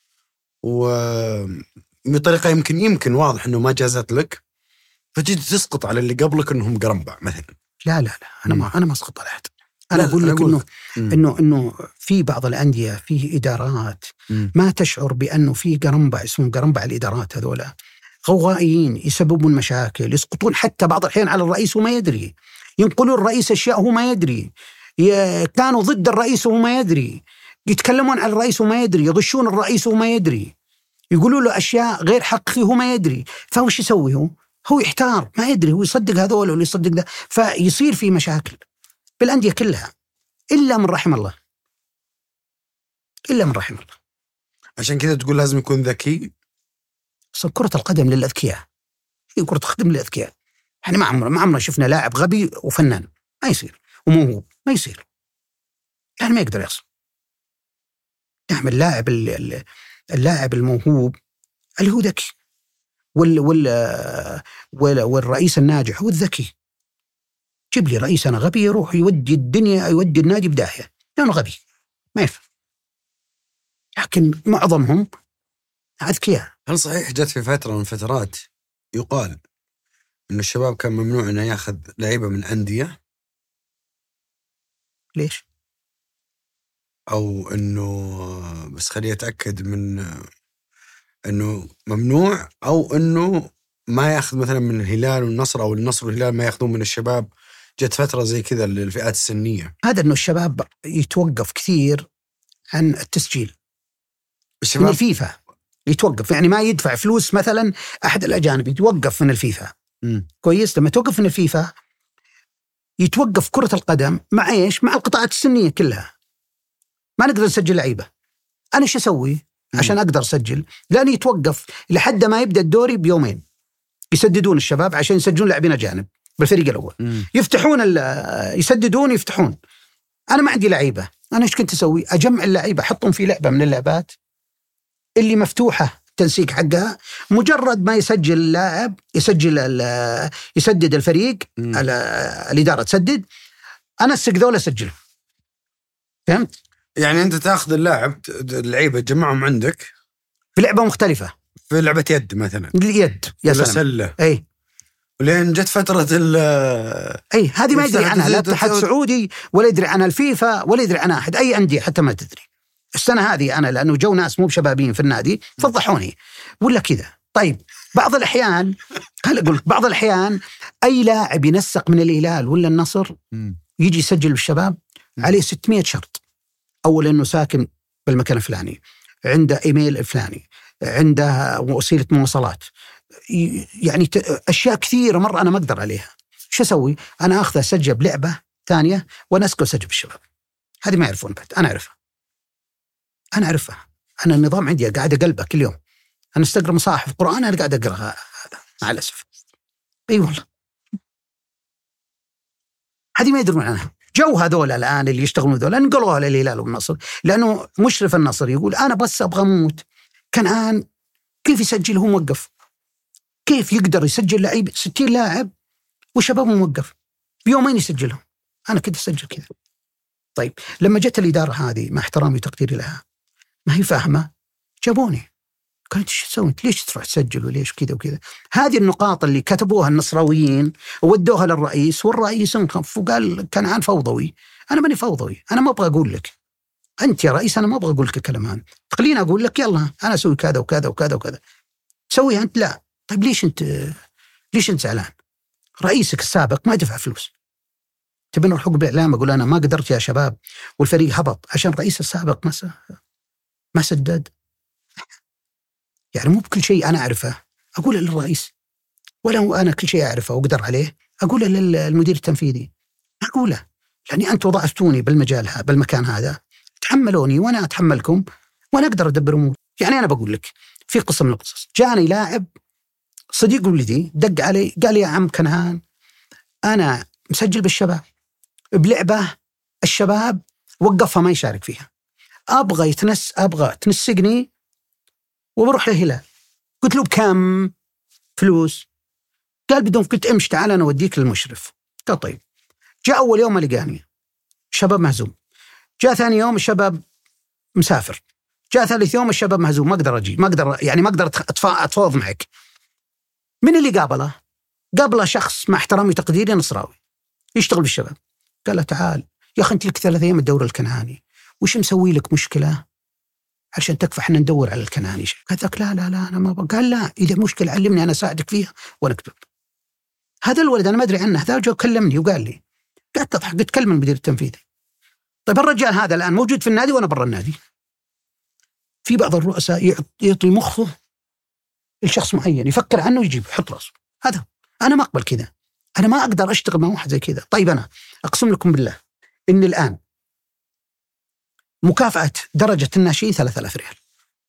وبطريقة يمكن يمكن واضح إنه ما جازت لك، فتجي تسقط على اللي قبلك إنهم قرنبع مثلا. لا لا لا أنا ما أنا ما أسقط على أحد. أنا أقول لك إنه إنه إنه في بعض الأندية فيه إدارات مم. ما تشعر بأنه في قرنبع اسمه قرنبع الإدارات هذولا، غوائيين يسببون مشاكل، يسقطون حتى بعض الأحيان على الرئيس وما يدري، ينقلون الرئيس أشياء هو ما يدري، كانوا ضد الرئيس وهو ما يدري، يتكلمون عن الرئيس وما يدري، يضشون الرئيس وما يدري، يقولوا له أشياء غير حقيقية وهو ما يدري. فوش يسوي هو؟ هو يحتار، ما يدري، هو يصدق هذول ولا يصدق ده، فيصير في مشاكل بالأندية كلها إلا من رحم الله، إلا من رحم الله. عشان كذا تقول لازم يكون ذكي. أصلا كرة القدم للأذكياء، هي كرة القدم للأذكياء. يعني ما عمرنا ما عمرنا شفنا لاعب غبي وفنان، ما يصير، وموهوب ما يصير، يعني ما يقدر يصل. نعم اللاعب اللاعب الموهوب اللي هو ذكي، وال وال والرئيس الناجح هو الذكي. جيب لي رئيس أنا غبي يروح يودي الدنيا يودي النادي بداهية لأنه غبي ما يفهم، لكن معظمهم أذكياء. هل صحيح جت في فترة من فترات يقال إن الشباب كان ممنوع إنه يأخذ لعيبة من أندية؟ ليش؟ أو إنه بس خليه يتأكد من إنه ممنوع، أو إنه ما يأخذ مثلا من الهلال والنصر، أو النصر والهلال ما يأخذون من الشباب. جت فترة زي كذا للفئات السنية. هذا إنه الشباب يتوقف كثير عن التسجيل الشباب من الفيفا، يتوقف يعني ما يدفع فلوس مثلا أحد الأجانب، يتوقف من الفيفا. م. كويس. لما توقف من الفيفا يتوقف كرة القدم مع إيش؟ مع القطاعات السنية كلها. ما نقدر نسجل لعيبة. أنا إيش أسوي عشان أقدر أسجل؟ لأني يتوقف لحد ما يبدأ الدوري بيومين، يسددون الشباب عشان يسجلون لاعبين أجانب بالفريق الأول. م. يفتحون يسددون يفتحون. أنا ما عندي لعيبة، أنا إيش كنت أسوي؟ أجمع اللعيبة أحطهم في لعبة من اللعبات اللي مفتوحة التنسيق حقها، مجرد ما يسجل اللاعب يسجل يسدد الفريق، الإدارة تسدد، أنا أنسق ذولا أسجله. فهمت؟ يعني أنت تأخذ اللاعب اللعيبة تجمعهم عندك في لعبة مختلفة، في لعبة يد مثلا، اليد يا سلام، سلة، أي ولين جت فترة ال أي هذه ما يدري عنها لا الاتحاد السعودي ولا يدري عنها الفيفا ولا يدري عنها أحد، أي أندية حتى ما تدري. السنة هذه أنا لأنه جو ناس مو بشبابين في النادي فضحوني ولا كذا. طيب بعض الأحيان هل أقول بعض الأحيان أي لاعب ينسق من الهلال ولا النصر يجي يسجل بالشباب عليه ستمائة شرط. أول إنه ساكن بالمكان الفلاني، عنده إيميل الفلاني، عنده وسيلة مواصلات، يعني أشياء كثيرة مرة أنا ما أقدر عليها. شو أسوي؟ أنا أخذ أسجل بلعبة ثانية وأنسق أسجل بالشباب. هذه ما يعرفون بعد، أنا أعرفها أنا أعرفها أنا النظام عندي قاعد أقلبه كل يوم. أنا استقرأ مصاحف القرآن أنا قاعد أقرأ هذا مع الأسف. أي والله هذه ما يدرون عنها. جو هذول الآن اللي يشتغلون هذول نقلوها للهلال والنصر، لأنه مشرف النصر يقول أنا بس أبغى أموت. كنعان كيف يسجل هو موقف؟ كيف يقدر يسجل لعيب ستين لاعب وشباب موقف بيومين يسجلهم؟ أنا كنت أسجل كذا. طيب لما جت الإدارة هذه مع احترامي وتقديري لها ما هي فاهمة، جابوني قالت ايش تسوي انت؟ ليش تروح تسجل وليش كذا وكذا؟ هذه النقاط اللي كتبوها النصراويين وودوها للرئيس، والرئيس انخف وقال كنعان فوضوي. انا ماني فوضوي، انا ما ابغى اقول لك انت يا رئيس، انا ما ابغى اقول لك الكلام هذا، خليني اقول لك يلا انا اسوي كذا وكذا وكذا وكذا. تسويها انت؟ لا. طيب ليش انت ليش انت زعلان؟ رئيسك السابق ما دفع فلوس. تبين نروح بالاعلام اقول انا ما قدرت يا شباب والفريق هبط عشان رئيس السابق ما ما سدد؟ يعني مو بكل شيء أنا أعرفه أقوله للرئيس، ولا أنا كل شيء أعرفه وأقدر عليه أقوله للمدير التنفيذي. أقوله لأني أنتوا ضعفتوني بالمجال هذا بالمكان هذا، تحملوني وأنا أتحملكم وأنا أقدر أدبر أمور. يعني أنا بقول لك في قصة من القصص، جاني لاعب صديق ولدي دق علي قال لي يا عم كنعان أنا مسجل بالشباب بلعبة الشباب وقفها ما يشارك فيها، أبغى يتنس أبغى تنسقني وبروح للهلال. قلت له بكم فلوس؟ قال بدون. قلت امش تعال أنا أوديك للمشرف. قال طيب. جاء أول يوم لقاني شباب مهزوم، جاء ثاني يوم الشباب مسافر، جاء ثالث يوم الشباب مهزوم، ما أقدر أجي ما أقدر يعني ما أقدر أتفاوض معك. من اللي قابله؟ قابله شخص مع احترامي وتقديري نصراوي يشتغل بالشباب. قال له تعال يا أخي أنت لك ثلاث أيام الدوري الكنعاني، وش مسوي لك مشكلة عشان تكفى احنا ندور على الكناني. هذاك لا لا لا أنا ما بقى. قال لا، إذا مشكلة علمني أنا أساعدك فيها ونكتب. هذا الولد أنا ما أدري عنه، هذا جو كلمني وقال لي، قعدت أضحك، قلت كلم المدير التنفيذي. طيب الرجال هذا الآن موجود في النادي وأنا برا النادي. في بعض الرؤساء يعطي مخه لشخص معين يفكر عنه ويجيب يحط راسه. هذا أنا ما أقبل كذا، أنا ما أقدر أشتغل مع واحد زي كذا. طيب أنا أقسم لكم بالله إن الآن مكافأة درجة الناشئين ثلاثة آلاف ريال.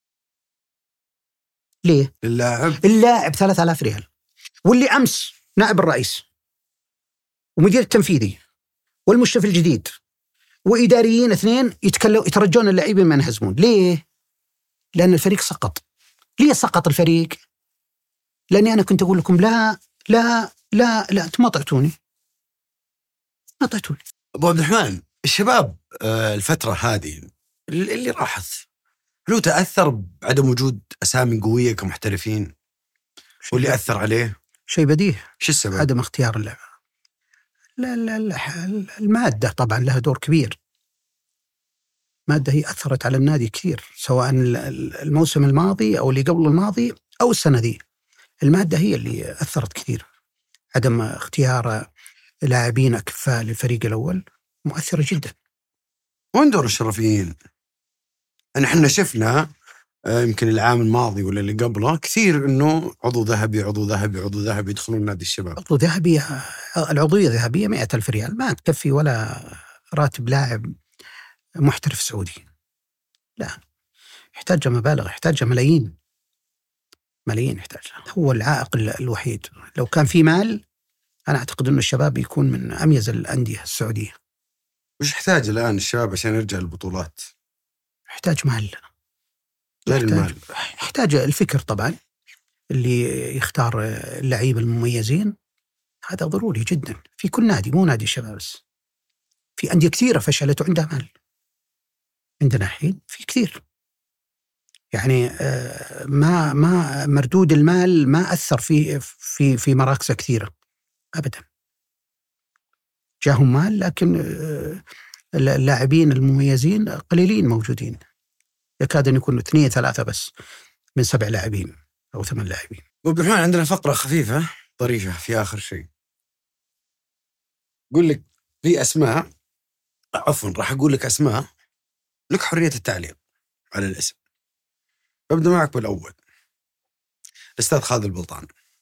ليه؟ اللاعب اللاعب ثلاثة آلاف ريال، واللي أمس نائب الرئيس ومدير التنفيذي والمشرف الجديد وإداريين اثنين يتكلموا يترجون اللاعبين ما ينهزمون. ليه؟ لأن الفريق سقط. ليه سقط الفريق؟ لأني أنا كنت أقول لكم لا لا لا لا أنتم ما طعتوني ما طعتوني. أبو عبد الرحمن، الشباب الفترة هذه اللي راحت لو تأثر بعدم وجود أسامي قوية كمحترفين، واللي أثر عليه شيء بديهي. شو السبب؟ عدم اختيار اللعبة. لا لا لا المادة طبعا لها دور كبير. مادة هي أثرت على النادي كثير، سواء الموسم الماضي أو اللي قبل الماضي أو السنة دي. المادة هي اللي أثرت كثير. عدم اختيار لاعبين أكفاء للفريق الأول مؤثرة جدا. وين دور الشرفيين؟ أن احنا شفنا يمكن العام الماضي ولا اللي قبله كثير إنه عضو ذهبي عضو ذهبي عضو ذهبي يدخلون نادي الشباب. عضو ذهبي، العضوية ذهبية مئة ألف ريال ما تكفي ولا راتب لاعب محترف سعودي. لا، يحتاج مبالغ، يحتاج ملايين ملايين يحتاج. هو العائق الوحيد. لو كان في مال أنا أعتقد أن الشباب يكون من أميز الأندية السعودية. وش يحتاج الآن الشباب عشان يرجع البطولات؟ يحتاج مال. غير المال يحتاج الفكر طبعا، اللي يختار اللعيبة المميزين هذا ضروري جدا في كل نادي، مو نادي الشباب بس. في أندية كثيرة فشلت وعندها مال. عندنا الحين في كثير يعني ما ما مردود المال ما أثر في في في مراكز كثيرة أبدا. جاهم مال لكن اللاعبين المميزين قليلين موجودين، يكاد أن يكونوا اثنين ثلاثة بس من سبع لاعبين أو ثمان لاعبين. أبو عبد الرحمن، عندنا فقرة خفيفة طريفة في آخر شيء. قول لك في أسماء، عفوا راح أقول لك أسماء، لك حرية التعليق على الاسم. ببدأ معك بالأول، الأستاذ خالد البلطان.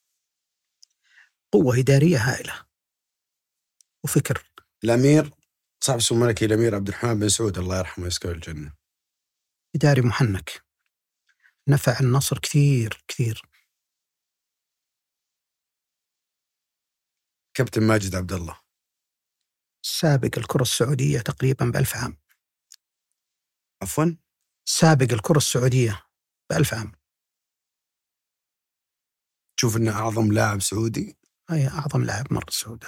قوة إدارية هائلة وفكر. الأمير صاحب السمو الملكي الأمير عبد الرحمن بن سعود الله يرحمه ويسكنه الجنة. إداري محنك، نفع النصر كثير كثير. كابتن ماجد عبد الله، سابق الكرة السعودية تقريبا بألف عام. عفوا سابق الكرة السعودية بألف عام. تشوف إنه أعظم لاعب سعودي؟ أي أعظم لاعب مر السعود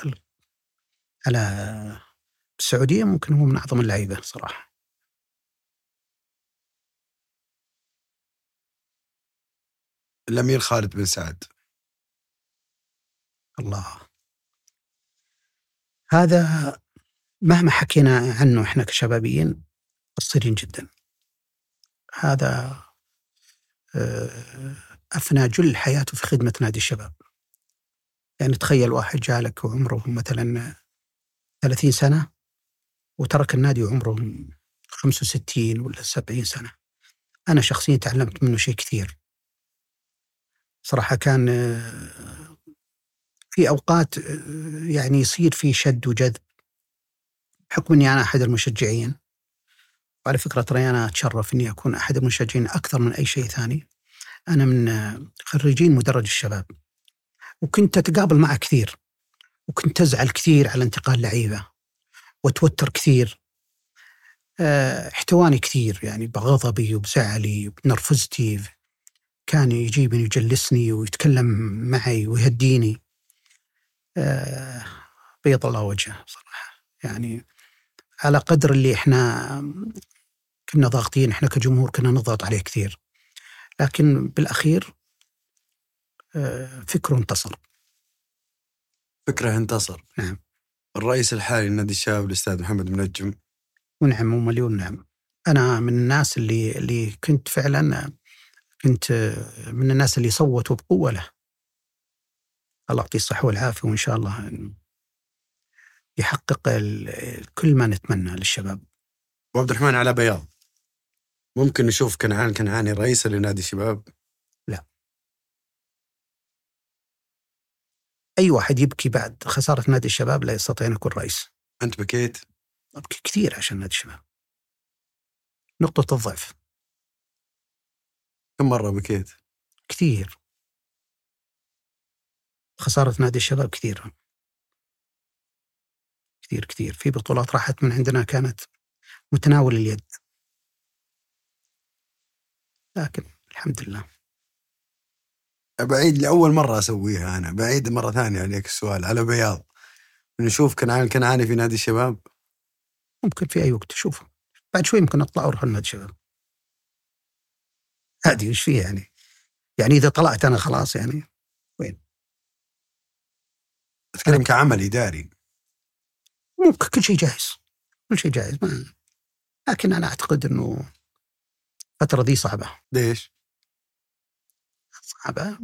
على السعودية، ممكن هو من أعظم اللاعبين صراحة. الأمير خالد بن سعد. الله، هذا مهما حكينا عنه إحنا كشبابيين قصيرين جدا. هذا أفنى جل حياته في خدمة نادي الشباب. يعني تخيل واحد جالك وعمره مثلا ثلاثين سنة وترك النادي وعمره خمسة وستين ولا سبعين سنة. أنا شخصيا تعلمت منه شيء كثير صراحة. كان في أوقات يعني يصير في شد وجذب بحكم أني أنا أحد المشجعين، وعلى فكرة ترى أنا أتشرف أني أكون أحد المشجعين أكثر من أي شيء ثاني. أنا من خريجين مدرج الشباب، وكنت أتقابل معه كثير، وكنت أزعل كثير على انتقال لعيبة وتوتر كثير. احتواني كثير يعني بغضبي وبزعلي وبنرفزتي. كان يجيبني ويجلسني ويتكلم معي ويهديني. بيض الله وجهه صراحة. يعني على قدر اللي احنا كنا ضاغطين، احنا كجمهور كنا نضغط عليه كثير، لكن بالأخير فكره انتصر. فكره انتصر. نعم. الرئيس الحالي لنادي الشباب الأستاذ محمد منجم. ونعم ومليون نعم. أنا من الناس اللي اللي كنت فعلا كنت من الناس اللي صوتوا بقوة له. الله يعطيه الصحة والعافية، وإن شاء الله يحقق كل ما نتمنى للشباب. وعبد الرحمن على بياض، ممكن نشوف كنعان كنعاني رئيسا لنادي الشباب؟ لا، أي واحد يبكي بعد خسارة نادي الشباب لا يستطيع أن يكون رئيس. أنت بكيت؟ أبكي كثير عشان نادي الشباب، نقطة الضعف. كم مرة بكيت؟ كثير. خسارة نادي الشباب كثير كثير كثير. في بطولات راحت من عندنا كانت متناول اليد، لكن الحمد لله. بعيد لأول مرة أسويها أنا، بعيد مرة ثانية عليك السؤال على بياض، نشوف كنعان كنعاني في نادي الشباب؟ ممكن في أي وقت تشوفه، بعد شوي ممكن أطلع وأروح لنادي الشباب عادي. وش فيه يعني؟ يعني إذا طلعت أنا خلاص يعني وين؟ أتكلم كعمل إداري. ممكن كل شيء جاهز، كل شيء جاهز ما. لكن أنا أعتقد أنه الفترة دي صعبة. ليش؟ صعبة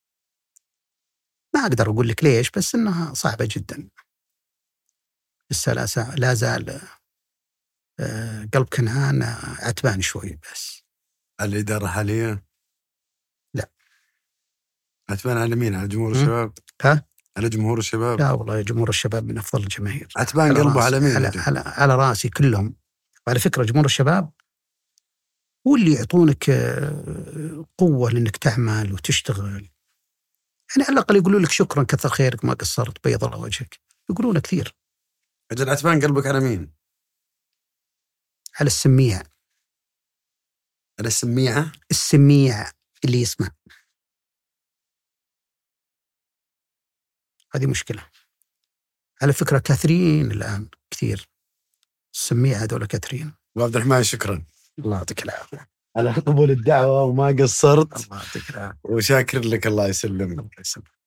ما أقدر أقول لك ليش، بس إنها صعبة جدا. لسه لا زال قلب كنعان عتبان شوي. بس الإدارة حاليا؟ لا. عتبان على مين؟ على جمهور الشباب؟ ها؟ على جمهور الشباب؟ لا والله، جمهور الشباب من أفضل الجماهير. عتبان قلبه على مين؟ على, على, على راسي كلهم. وعلى فكرة جمهور الشباب هو اللي يعطونك قوة لأنك تعمل وتشتغل. يعني على الأقل يقولوا لك شكرا كثر خيرك ما قصرت بيض الله وجهك، يقولون كثير. أجل عتبان قلبك على مين؟ على السميع. على السميعة؟ السميع اللي يسمع. هذه مشكلة على فكرة. كثيرين الآن كثير السميع هذول كثيرين. وعبد الرحمن شكرا، الله يعطيك العافية على قبول الدعوة وما قصرت. الله يعطيك العافية وشاكر لك. الله يسلمك. الله يسلمك.